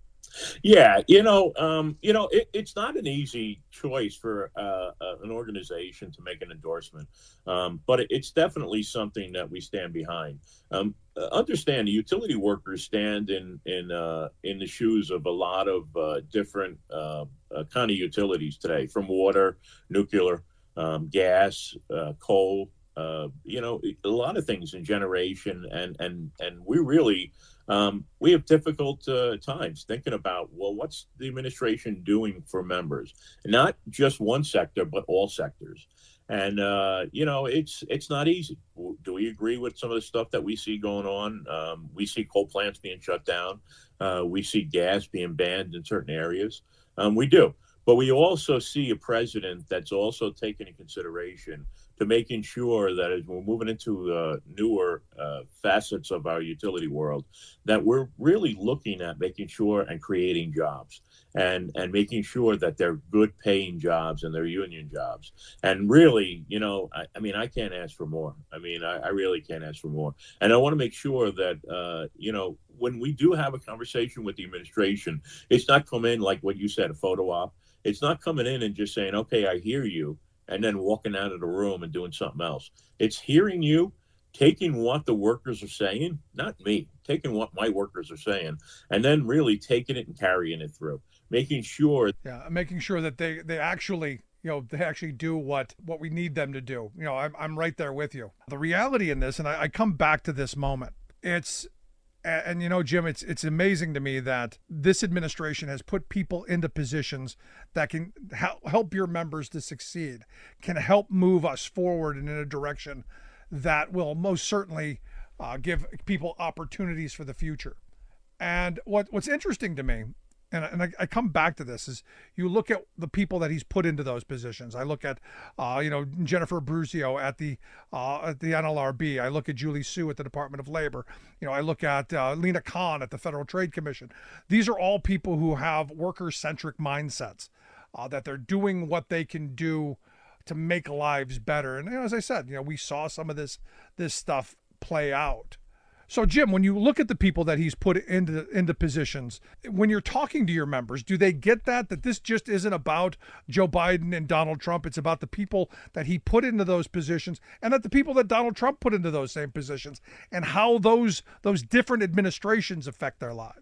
Yeah, you know, um, you know, it, it's not an easy choice for uh, uh, an organization to make an endorsement, um, but it, it's definitely something that we stand behind. Um, uh, understand, the utility workers stand in in uh, in the shoes of a lot of uh, different uh, uh, kind of utilities today, from water, nuclear, um, gas, uh, coal. Uh, you know, a lot of things in generation, and and and we really. Um, we have difficult uh, times thinking about, well, what's the administration doing for members? Not just one sector, but all sectors. And, uh, you know, it's it's not easy. Do we agree with some of the stuff that we see going on? Um, we see coal plants being shut down. Uh, we see gas being banned in certain areas. Um, we do. But we also see a president that's also taking into consideration to making sure that as we're moving into uh, newer uh, facets of our utility world, that we're really looking at making sure and creating jobs and, and making sure that they're good paying jobs and they're union jobs. And really, you know, I, I mean, I can't ask for more. I mean, I, I really can't ask for more. And I want to make sure that, uh, you know, when we do have a conversation with the administration, it's not come in like what you said, a photo op. It's not coming in and just saying, okay, I hear you, and then walking out of the room and doing something else. It's hearing you, taking what the workers are saying, not me, taking what my workers are saying, and then really taking it and carrying it through, making sure. Yeah, making sure that they, they actually, you know, they actually do what, what we need them to do. You know, I'm, I'm right there with you. The reality in this, and I, I come back to this moment, it's, And, and, you know, Jim, it's it's amazing to me that this administration has put people into positions that can help, help your members to succeed, can help move us forward in a direction that will most certainly uh, give people opportunities for the future. And what what's interesting to me, and, and I, I come back to this, is you look at the people that he's put into those positions. I look at, uh, you know, Jennifer Bruzio at the uh, at the N L R B. I look at Julie Su at the Department of Labor. You know, I look at uh, Lena Khan at the Federal Trade Commission. These are all people who have worker-centric mindsets, uh, that they're doing what they can do to make lives better. And you know, as I said, you know, we saw some of this this stuff play out. So, Jim, when you look at the people that he's put into into positions, when you're talking to your members, do they get that, that this just isn't about Joe Biden and Donald Trump? It's about the people that he put into those positions, and that the people that Donald Trump put into those same positions, and how those those different administrations affect their lives?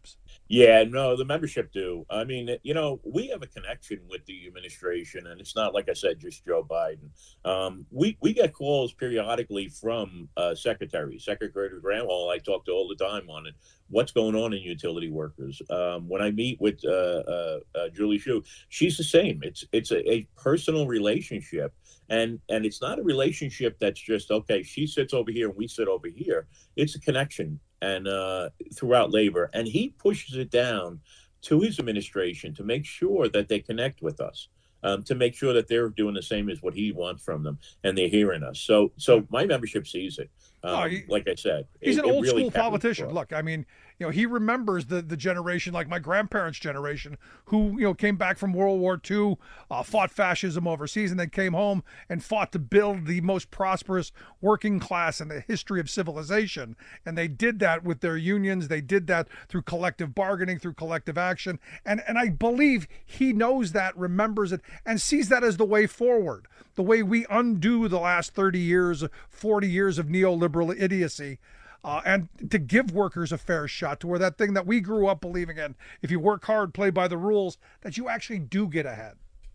Yeah, no, the membership do. I mean, you know, we have a connection with the administration, and it's not, like I said, just Joe Biden. Um, we, we get calls periodically from uh, secretaries, Secretary Granholm. I talk to all the time on it. What's going on in utility workers? Um, when I meet with uh, uh, uh, Julie Shu, she's the same. It's it's a, a personal relationship, and and it's not a relationship that's just, okay, she sits over here and we sit over here. It's a connection. And uh, throughout labor, and he pushes it down to his administration to make sure that they connect with us, um, to make sure that they're doing the same as what he wants from them, and they're hearing us. So, so my membership sees it. Um, Oh, he- like I said, He's it- an it old really school carries politician. across. Look, I mean, you know, he remembers the the generation, like my grandparents' generation, who, you know, came back from World War Two, uh, fought fascism overseas, and then came home and fought to build the most prosperous working class in the history of civilization. And they did that with their unions. They did that through collective bargaining, through collective action. And and I believe he knows that, remembers it, and sees that as the way forward. The way we undo the last thirty years, forty years of neoliberal idiocy. Uh, and to give workers a fair shot to where that thing that we grew up believing in, if you work hard, play by the rules, that you actually do get ahead.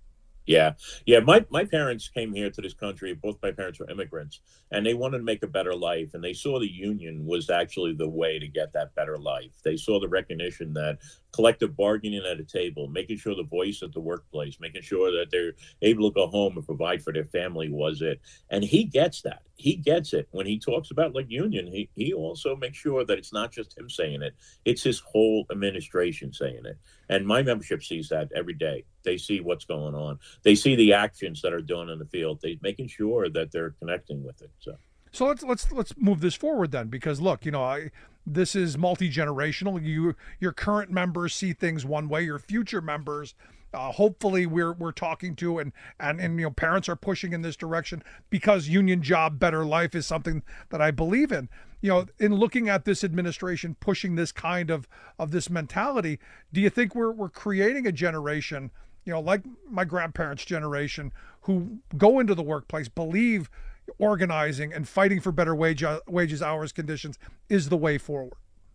Yeah, yeah. My my parents came here to this country. Both my parents were immigrants, and they wanted to make a better life. And they saw the union was actually the way to get that better life. They saw the recognition that collective bargaining at a table, making sure the voice at the workplace, making sure that they're able to go home and provide for their family was it. And he gets that. He gets it. When he talks about like union, he, he also makes sure that it's not just him saying it. It's his whole administration saying it. And my membership sees that every day. They see what's going on. They see the actions that are done in the field. They're making sure that they're connecting with it. So. So let's let's let's move this forward then, because look, you know, I, this is multi-generational. You your current members see things one way. Your future members, uh, hopefully, we're we're talking to and and and you know, parents are pushing in this direction because union job, better life is something that I believe in. You know, in looking at this administration pushing this kind of of this mentality, do you think we're we're creating a generation, you know, like my grandparents' generation, who go into the workplace, believe organizing and fighting for better wage wages, hours, conditions is the way forward?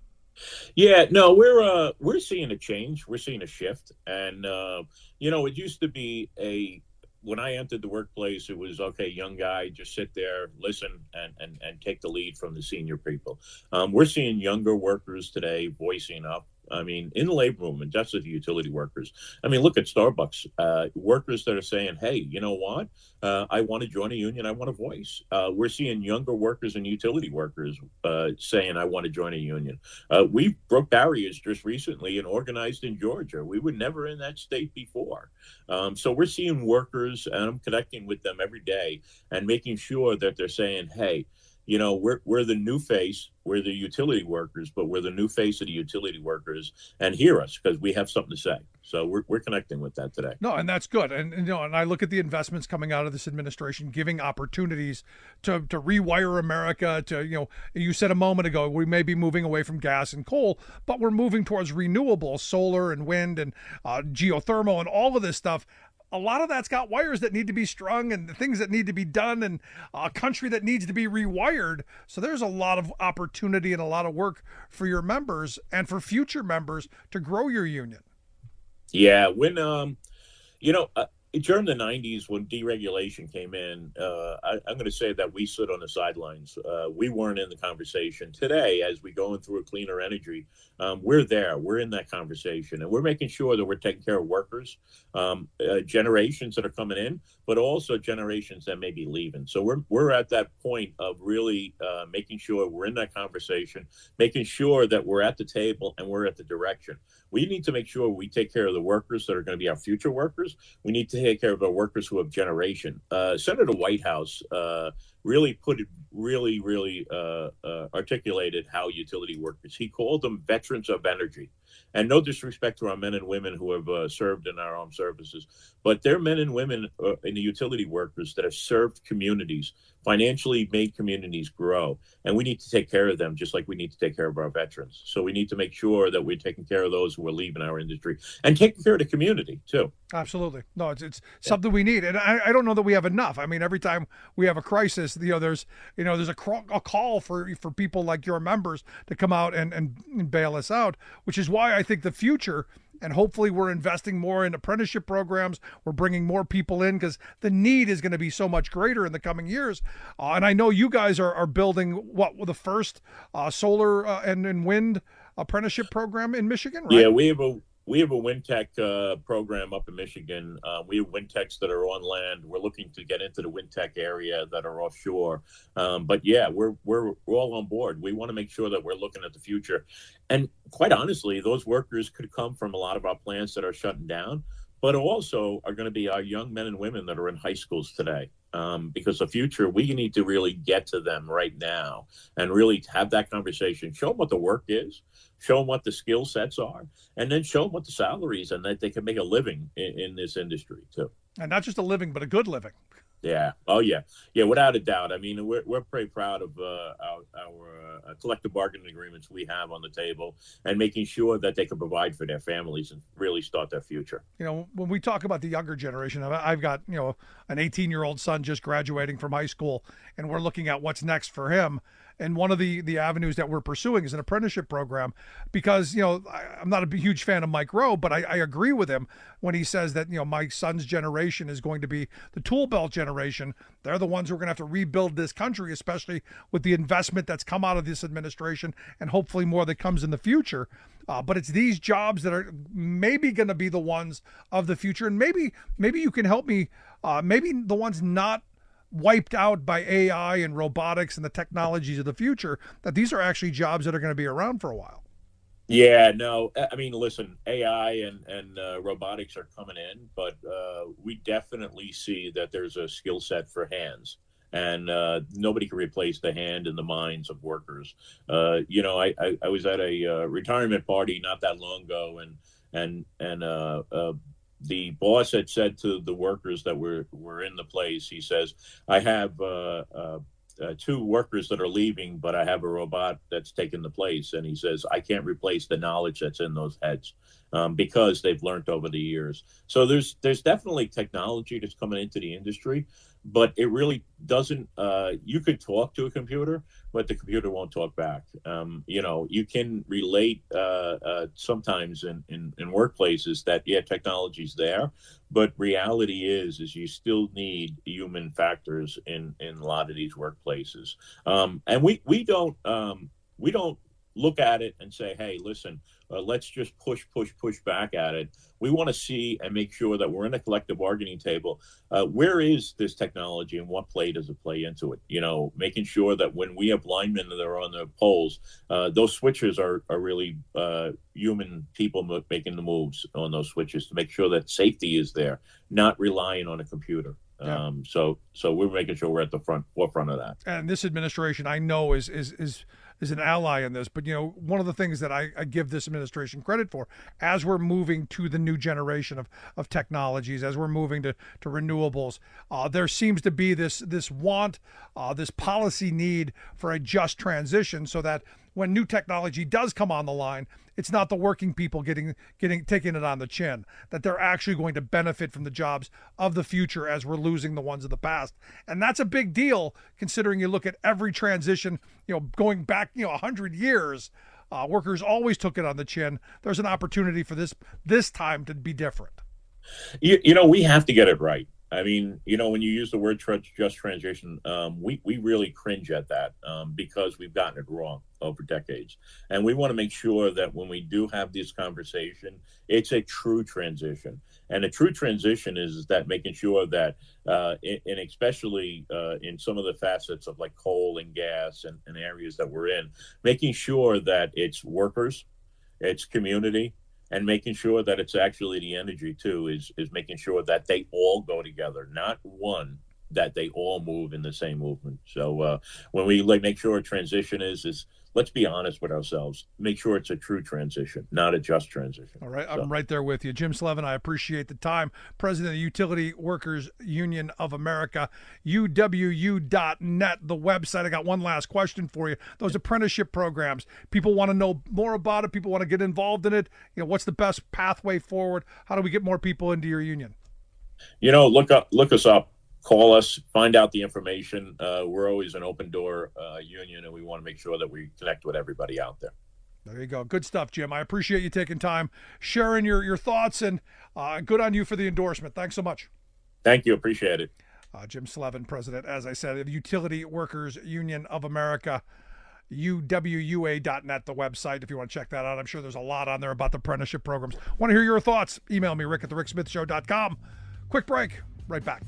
Yeah, no, we're uh, we're seeing a change. We're seeing a shift, and uh, you know, it used to be a when I entered the workplace, it was okay, young guy, just sit there, listen, and and and take the lead from the senior people. Um, we're seeing younger workers today voicing up. I mean, in the labor movement, just as the utility workers. I mean, look at Starbucks, uh, workers that are saying, hey, you know what? Uh, I want to join a union. I want a voice. Uh, we're seeing younger workers and utility workers uh, saying, I want to join a union. Uh, we broke barriers just recently and organized in Georgia. We were never in that state before. Um, so we're seeing workers, and I'm connecting with them every day and making sure that they're saying, hey, you know, we're we're the new face. We're the utility workers, but we're the new face of the utility workers, and hear us because we have something to say. So we're we're connecting with that today. No, and that's good. And, and you know, and I look at the investments coming out of this administration, giving opportunities to to rewire America. To, you know, you said a moment ago, we may be moving away from gas and coal, but we're moving towards renewables, solar and wind and uh, geothermal and all of this stuff. A lot of that's got wires that need to be strung and things that need to be done and a country that needs to be rewired. So there's a lot of opportunity and a lot of work for your members and for future members to grow your union. Yeah, when um, you know, uh, during the nineties when deregulation came in, uh, I, I'm going to say that we stood on the sidelines. Uh, we weren't in the conversation. Today, as we going through a cleaner energy, um, we're there. We're in that conversation, and we're making sure that we're taking care of workers, um, uh, generations that are coming in, but also generations that may be leaving. So we're we're at that point of really uh, making sure we're in that conversation, making sure that we're at the table and we're at the direction. We need to make sure we take care of the workers that are going to be our future workers. We need to take care of our workers who have generation. Uh, Senator Whitehouse uh, really put it, really, really uh, uh, articulated how utility workers. He called them veterans of energy. And no disrespect to our men and women who have uh, served in our armed services, but they're men and women uh, in the utility workers that have served communities, financially made communities grow. And we need to take care of them just like we need to take care of our veterans. So we need to make sure that we're taking care of those who are leaving our industry and taking care of the community too. Absolutely. No, it's, it's something we need. And I, I don't know that we have enough. I mean, every time we have a crisis, you know, there's, you know, there's a, cr- a call for, for people like your members to come out and, and, and bail us out, which is why why I think the future, and hopefully we're investing more in apprenticeship programs. We're bringing more people in because the need is going to be so much greater in the coming years. Uh, and I know you guys are, are building what the first uh, solar uh, and, and wind apprenticeship program in Michigan, right? Yeah, we have a we have a wind tech uh, program up in Michigan. Uh, we have wind techs that are on land. We're looking to get into the wind tech area that are offshore. Um, but yeah, we're we're we're all on board. We want to make sure that we're looking at the future. And quite honestly, those workers could come from a lot of our plants that are shutting down, but also are going to be our young men and women that are in high schools today. Um, because the future, we need to really get to them right now and really have that conversation, show them what the work is, show them what the skill sets are, and then show them what the salaries and that they can make a living in, in this industry too. And not just a living, but a good living. Yeah. Oh, yeah. Yeah, without a doubt. I mean, we're we're pretty proud of uh, our, our uh, collective bargaining agreements we have on the table and making sure that they can provide for their families and really start their future. You know, when we talk about the younger generation, I've got, you know, an eighteen-year-old son just graduating from high school, and we're looking at what's next for him. And one of the, the avenues that we're pursuing is an apprenticeship program because, you know, I, I'm not a huge fan of Mike Rowe, but I, I agree with him when he says that, you know, my son's generation is going to be the tool belt generation. They're the ones who are going to have to rebuild this country, especially with the investment that's come out of this administration and hopefully more that comes in the future. Uh, but it's these jobs that are maybe going to be the ones of the future. And maybe maybe you can help me, uh, maybe the ones not wiped out by A I and robotics and the technologies of the future, that these are actually jobs that are going to be around for a while. Yeah, no, I mean, listen, A I and, and uh, robotics are coming in, but uh, we definitely see that there's a skill set for hands. And uh, nobody can replace the hand and the minds of workers. Uh, you know, I, I, I was at a uh, retirement party not that long ago, and and and uh, uh, the boss had said to the workers that were, were in the place, he says, I have uh, uh, uh, two workers that are leaving, but I have a robot that's taken the place. And he says, I can't replace the knowledge that's in those heads um, because they've learned over the years. So there's there's definitely technology that's coming into the industry, but it really doesn't, uh, you could talk to a computer, but the computer won't talk back. Um, you know, you can relate uh, uh, sometimes in, in, in workplaces that, yeah, technology's there, but reality is, is you still need human factors in, in a lot of these workplaces. Um, and we, we don't, um, we don't look at it and say, hey, listen, uh, let's just push, push, push back at it. We want to see and make sure that we're in a collective bargaining table. Uh, where is this technology and what play does it play into it? You know, making sure that when we have linemen that are on the poles, uh, those switches are, are really uh, human people making the moves on those switches to make sure that safety is there, not relying on a computer. Yeah. Um, so, so we're making sure we're at the front forefront of that. And this administration, I know, is is is is an ally in this. But you know, one of the things that I, I give this administration credit for, as we're moving to the new generation of of technologies, as we're moving to to renewables, uh, there seems to be this this want, uh, this policy need for a just transition, so that when new technology does come on the line, it's not the working people getting getting taking it on the chin, that they're actually going to benefit from the jobs of the future as we're losing the ones of the past. And that's a big deal, considering you look at every transition, you know, going back, you know, one hundred years, uh, workers always took it on the chin. There's an opportunity for this this time to be different. You, you know, we have to get it right. I mean, you know, when you use the word just transition, um, we, we really cringe at that um, because we've gotten it wrong over decades. And we want to make sure that when we do have this conversation, it's a true transition. And a true transition is that making sure that, uh, and especially uh, in some of the facets of like coal and gas and, and areas that we're in, making sure that it's workers, it's community, and making sure that it's actually the energy too, is is making sure that they all go together, not one, that they all move in the same movement. So uh, when we like make sure a transition is, is let's be honest with ourselves, make sure it's a true transition, not a just transition. All right, so. I'm right there with you. Jim Slevin, I appreciate the time. President of the Utility Workers Union of America, U W U dot net, the website. I got one last question for you. Those apprenticeship programs, people want to know more about it. People want to get involved in it. You know, what's the best pathway forward? How do we get more people into your union? You know, look up, look us up. Call us, find out the information. Uh, we're always an open door uh, union, and we want to make sure that we connect with everybody out there. There you go. Good stuff, Jim. I appreciate you taking time, sharing your, your thoughts, and uh, good on you for the endorsement. Thanks so much. Thank you. Appreciate it. Uh, Jim Slevin, president, as I said, of the Utility Workers Union of America, U W U A dot net, the website, if you want to check that out. I'm sure there's a lot on there about the apprenticeship programs. Want to hear your thoughts? Email me, rick at the rick smith show dot com. Quick break. Right back.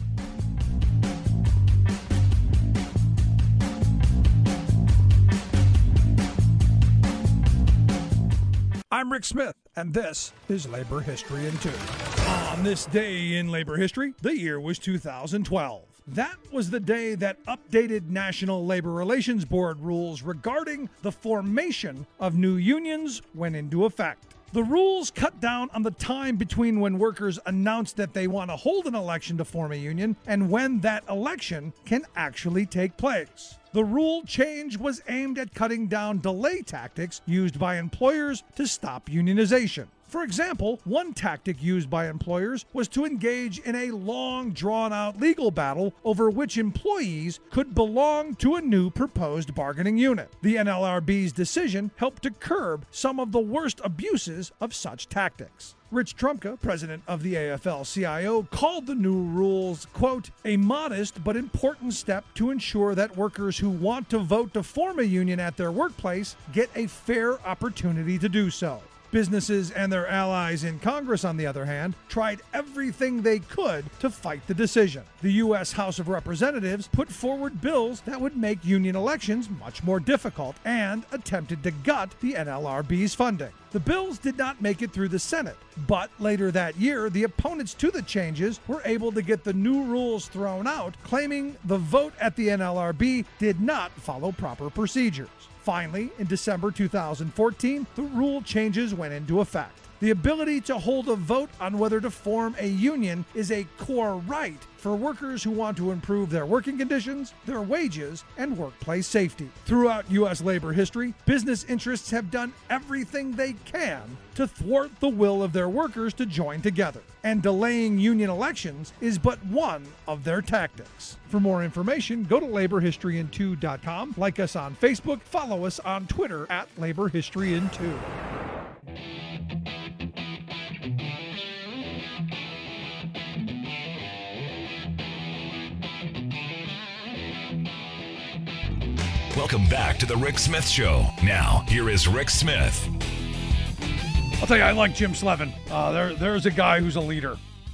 I'm Rick Smith, and this is Labor History in Two. On this day in labor history, the year was two thousand twelve. That was the day that updated National Labor Relations Board rules regarding the formation of new unions went into effect. The rules cut down on the time between when workers announce that they want to hold an election to form a union and when that election can actually take place. The rule change was aimed at cutting down delay tactics used by employers to stop unionization. For example, one tactic used by employers was to engage in a long, drawn-out legal battle over which employees could belong to a new proposed bargaining unit. The N L R B's decision helped to curb some of the worst abuses of such tactics. Rich Trumka, president of the A F L C I O, called the new rules, quote, a modest but important step to ensure that workers who want to vote to form a union at their workplace get a fair opportunity to do so. Businesses and their allies in Congress, on the other hand, tried everything they could to fight the decision. The U S House of Representatives put forward bills that would make union elections much more difficult and attempted to gut the N L R B's funding. The bills did not make it through the Senate, but later that year, the opponents to the changes were able to get the new rules thrown out, claiming the vote at the N L R B did not follow proper procedures. Finally, in December two thousand fourteen, the rule changes went into effect. The ability to hold a vote on whether to form a union is a core right for workers who want to improve their working conditions, their wages, and workplace safety. Throughout U S labor history, business interests have done everything they can to thwart the will of their workers to join together, and delaying union elections is but one of their tactics. For more information, go to labor history in two dot com, like us on Facebook, follow us on Twitter at labor history in two. Welcome back to the Rick Smith Show. Now, here is Rick Smith. I'll tell you, I like Jim Slevin. Uh, there, there's a guy who's a leader.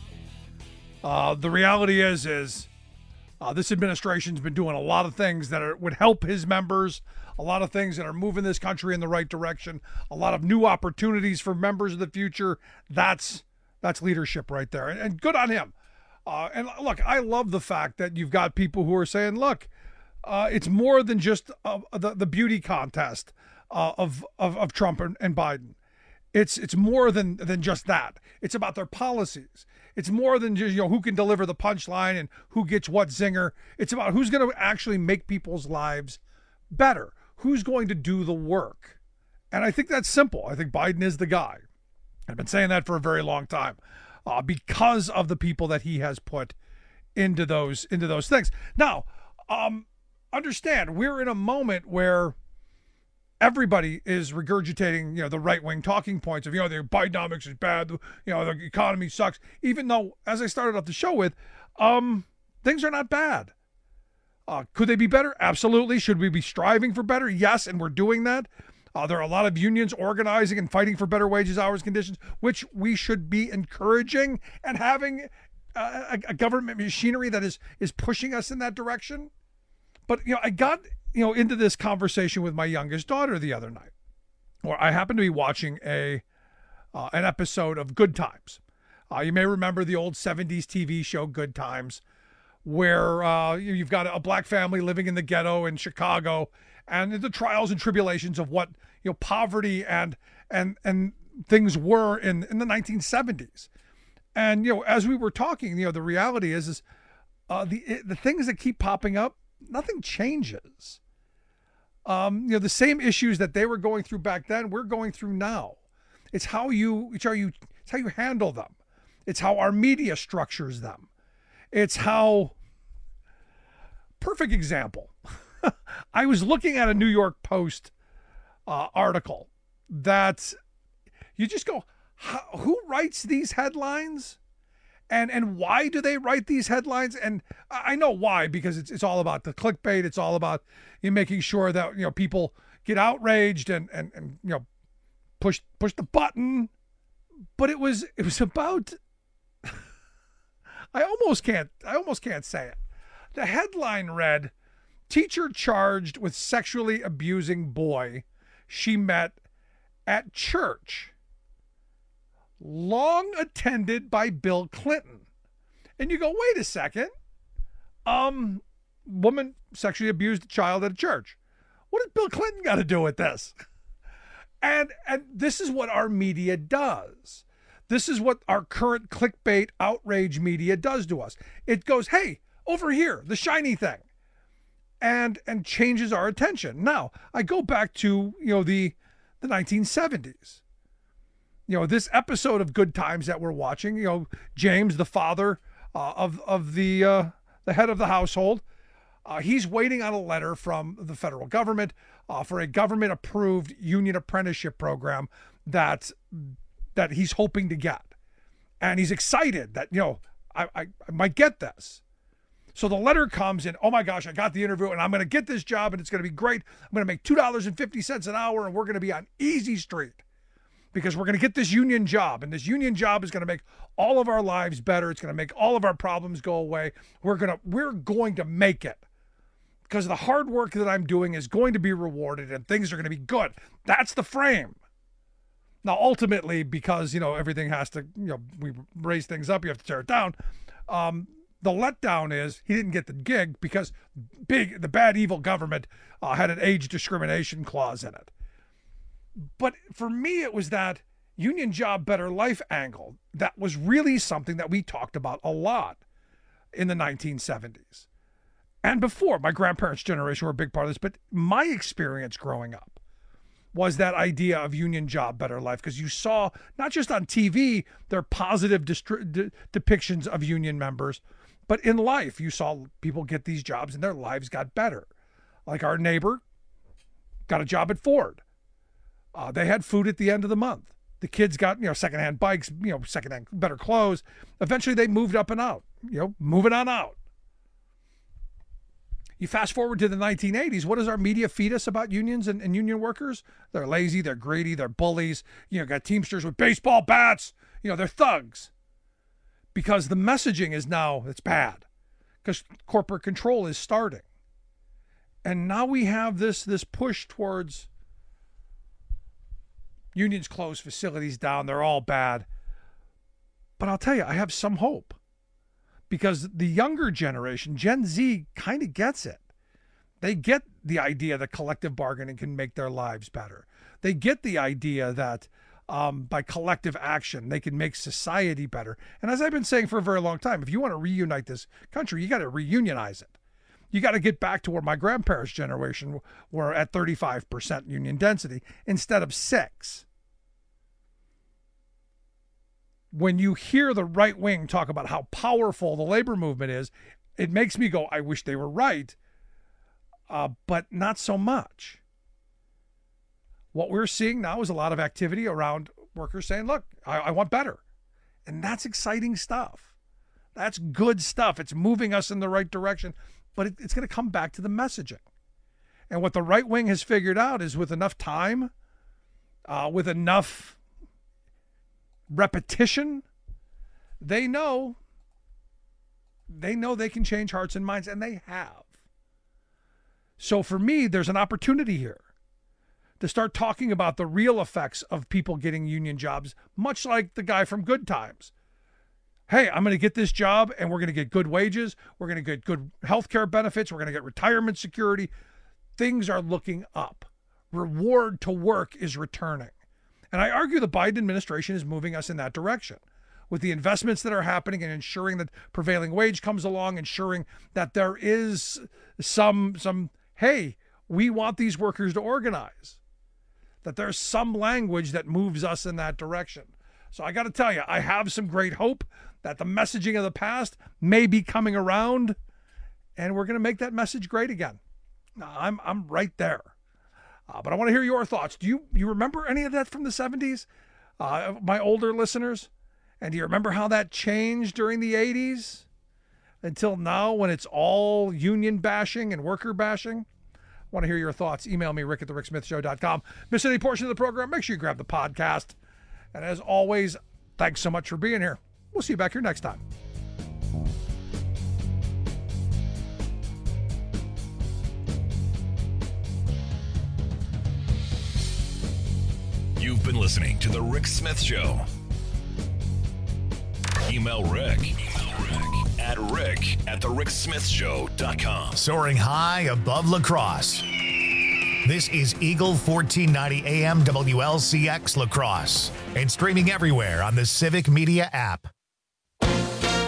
Uh, the reality is, is uh, this administration's been doing a lot of things that are, would help his members, a lot of things that are moving this country in the right direction, a lot of new opportunities for members of the future. That's that's leadership right there, and, and good on him. Uh, and look, I love the fact that you've got people who are saying, look, Uh, it's more than just uh, the the beauty contest uh, of, of of Trump and, and Biden. It's it's more than than just that. It's about their policies. It's more than just, you know, who can deliver the punchline and who gets what zinger. It's about who's going to actually make people's lives better. Who's going to do the work? And I think that's simple. I think Biden is the guy. I've been saying that for a very long time uh, because of the people that he has put into those into those things. Now, um. Understand, we're in a moment where everybody is regurgitating, you know, the right-wing talking points of, you know, the Bidenomics is bad, you know, the economy sucks, even though, as I started off the show with, um, things are not bad. Uh, could they be better? Absolutely. Should we be striving for better? Yes, and we're doing that. Uh, there are a lot of unions organizing and fighting for better wages, hours, conditions, which we should be encouraging, and having a, a government machinery that is is pushing us in that direction. But, you know, I got, you know, into this conversation with my youngest daughter the other night, where I happened to be watching a uh, an episode of Good Times. Uh, you may remember the old seventies T V show Good Times, where uh, you've got a black family living in the ghetto in Chicago, and the trials and tribulations of what, you know, poverty and and and things were in in the nineteen seventies. And, you know, as we were talking, you know, the reality is is uh, the the things that keep popping up. Nothing changes. Um, you know, the same issues that they were going through back then, we're going through now. It's how you, it's how you, it's how you handle them. It's how our media structures them. It's how. Perfect example. I was looking at a New York Post uh, article that you just go, who writes these headlines? And and why do they write these headlines? And I know why, because it's it's all about the clickbait. It's all about you making sure that, you know, people get outraged and and, and you know push push the button. But it was it was about I almost can't I almost can't say it. The headline read, "Teacher charged with sexually abusing boy she met at church. Long attended by Bill Clinton." And you go, wait a second. Um, woman sexually abused a child at a church. What does Bill Clinton got to do with this? And and this is what our media does. This is what our current clickbait outrage media does to us. It goes, hey, over here, the shiny thing, and and changes our attention. Now, I go back to, you know, the the nineteen seventies. You know, this episode of Good Times that we're watching, you know, James, the father uh, of of the uh, the head of the household, uh, he's waiting on a letter from the federal government uh, for a government-approved union apprenticeship program that that he's hoping to get, and he's excited that, you know, I, I, I might get this. So the letter comes in, oh my gosh, I got the interview and I'm going to get this job and it's going to be great. I'm going to make two dollars and fifty cents an hour and we're going to be on Easy Street, because we're going to get this union job, and this union job is going to make all of our lives better. It's going to make all of our problems go away. We're going to we're going to make it, because the hard work that I'm doing is going to be rewarded and things are going to be good. That's the frame. Now, ultimately, because, you know, everything has to, you know, we raise things up, you have to tear it down. Um, the letdown is he didn't get the gig because big the bad, evil government uh, had an age discrimination clause in it. But for me, it was that union job, better life angle that was really something that we talked about a lot in the nineteen seventies. And before, my grandparents' generation were a big part of this, but my experience growing up was that idea of union job, better life, because you saw, not just on T V, their positive distri- de- depictions of union members, but in life, you saw people get these jobs and their lives got better. Like our neighbor got a job at Ford. Uh, they had food at the end of the month. The kids got, you know, secondhand bikes, you know, secondhand better clothes. Eventually they moved up and out, you know, moving on out. You fast forward to the nineteen eighties, what does our media feed us about unions and, and union workers? They're lazy, they're greedy, they're bullies. You know, got Teamsters with baseball bats. You know, they're thugs. Because the messaging is now, it's bad. Because corporate control is starting. And now we have this, this push towards unions closed, facilities down, they're all bad. But I'll tell you, I have some hope. Because the younger generation, Gen Z, kind of gets it. They get the idea that collective bargaining can make their lives better. They get the idea that um, by collective action, they can make society better. And as I've been saying for a very long time, if you want to reunite this country, you got to reunionize it. You got to get back to where my grandparents' generation were at thirty-five percent union density instead of six. When you hear the right wing talk about how powerful the labor movement is, it makes me go, I wish they were right, uh, but not so much. What we're seeing now is a lot of activity around workers saying, look, I, I want better. And that's exciting stuff. That's good stuff. It's moving us in the right direction, but it, it's going to come back to the messaging. And what the right wing has figured out is with enough time, uh, with enough repetition, they know they know they can change hearts and minds, and they have. So for me, there's an opportunity here to start talking about the real effects of people getting union jobs, much like the guy from Good Times. Hey, I'm going to get this job and we're going to get good wages, we're going to get good health care benefits, we're going to get retirement security. Things are looking up. Reward to work is returning. And I argue the Biden administration is moving us in that direction with the investments that are happening and ensuring that prevailing wage comes along, ensuring that there is some, some, hey, we want these workers to organize, that there's some language that moves us in that direction. So I got to tell you, I have some great hope that the messaging of the past may be coming around and we're going to make that message great again. I'm, I'm right there. Uh, but I want to hear your thoughts. Do you, you remember any of that from the seventies? Uh, my older listeners? And do you remember how that changed during the eighties until now when it's all union bashing and worker bashing? I want to hear your thoughts. Email me, rick at the rick smith show dot com. Miss any portion of the program, make sure you grab the podcast. And as always, thanks so much for being here. We'll see you back here next time. You've been listening to The Rick Smith Show. Email Rick, Email Rick at rick at the rick smith show dot com. Soaring high above La Crosse. This is Eagle fourteen ninety A M W L C X La Crosse and streaming everywhere on the Civic Media app.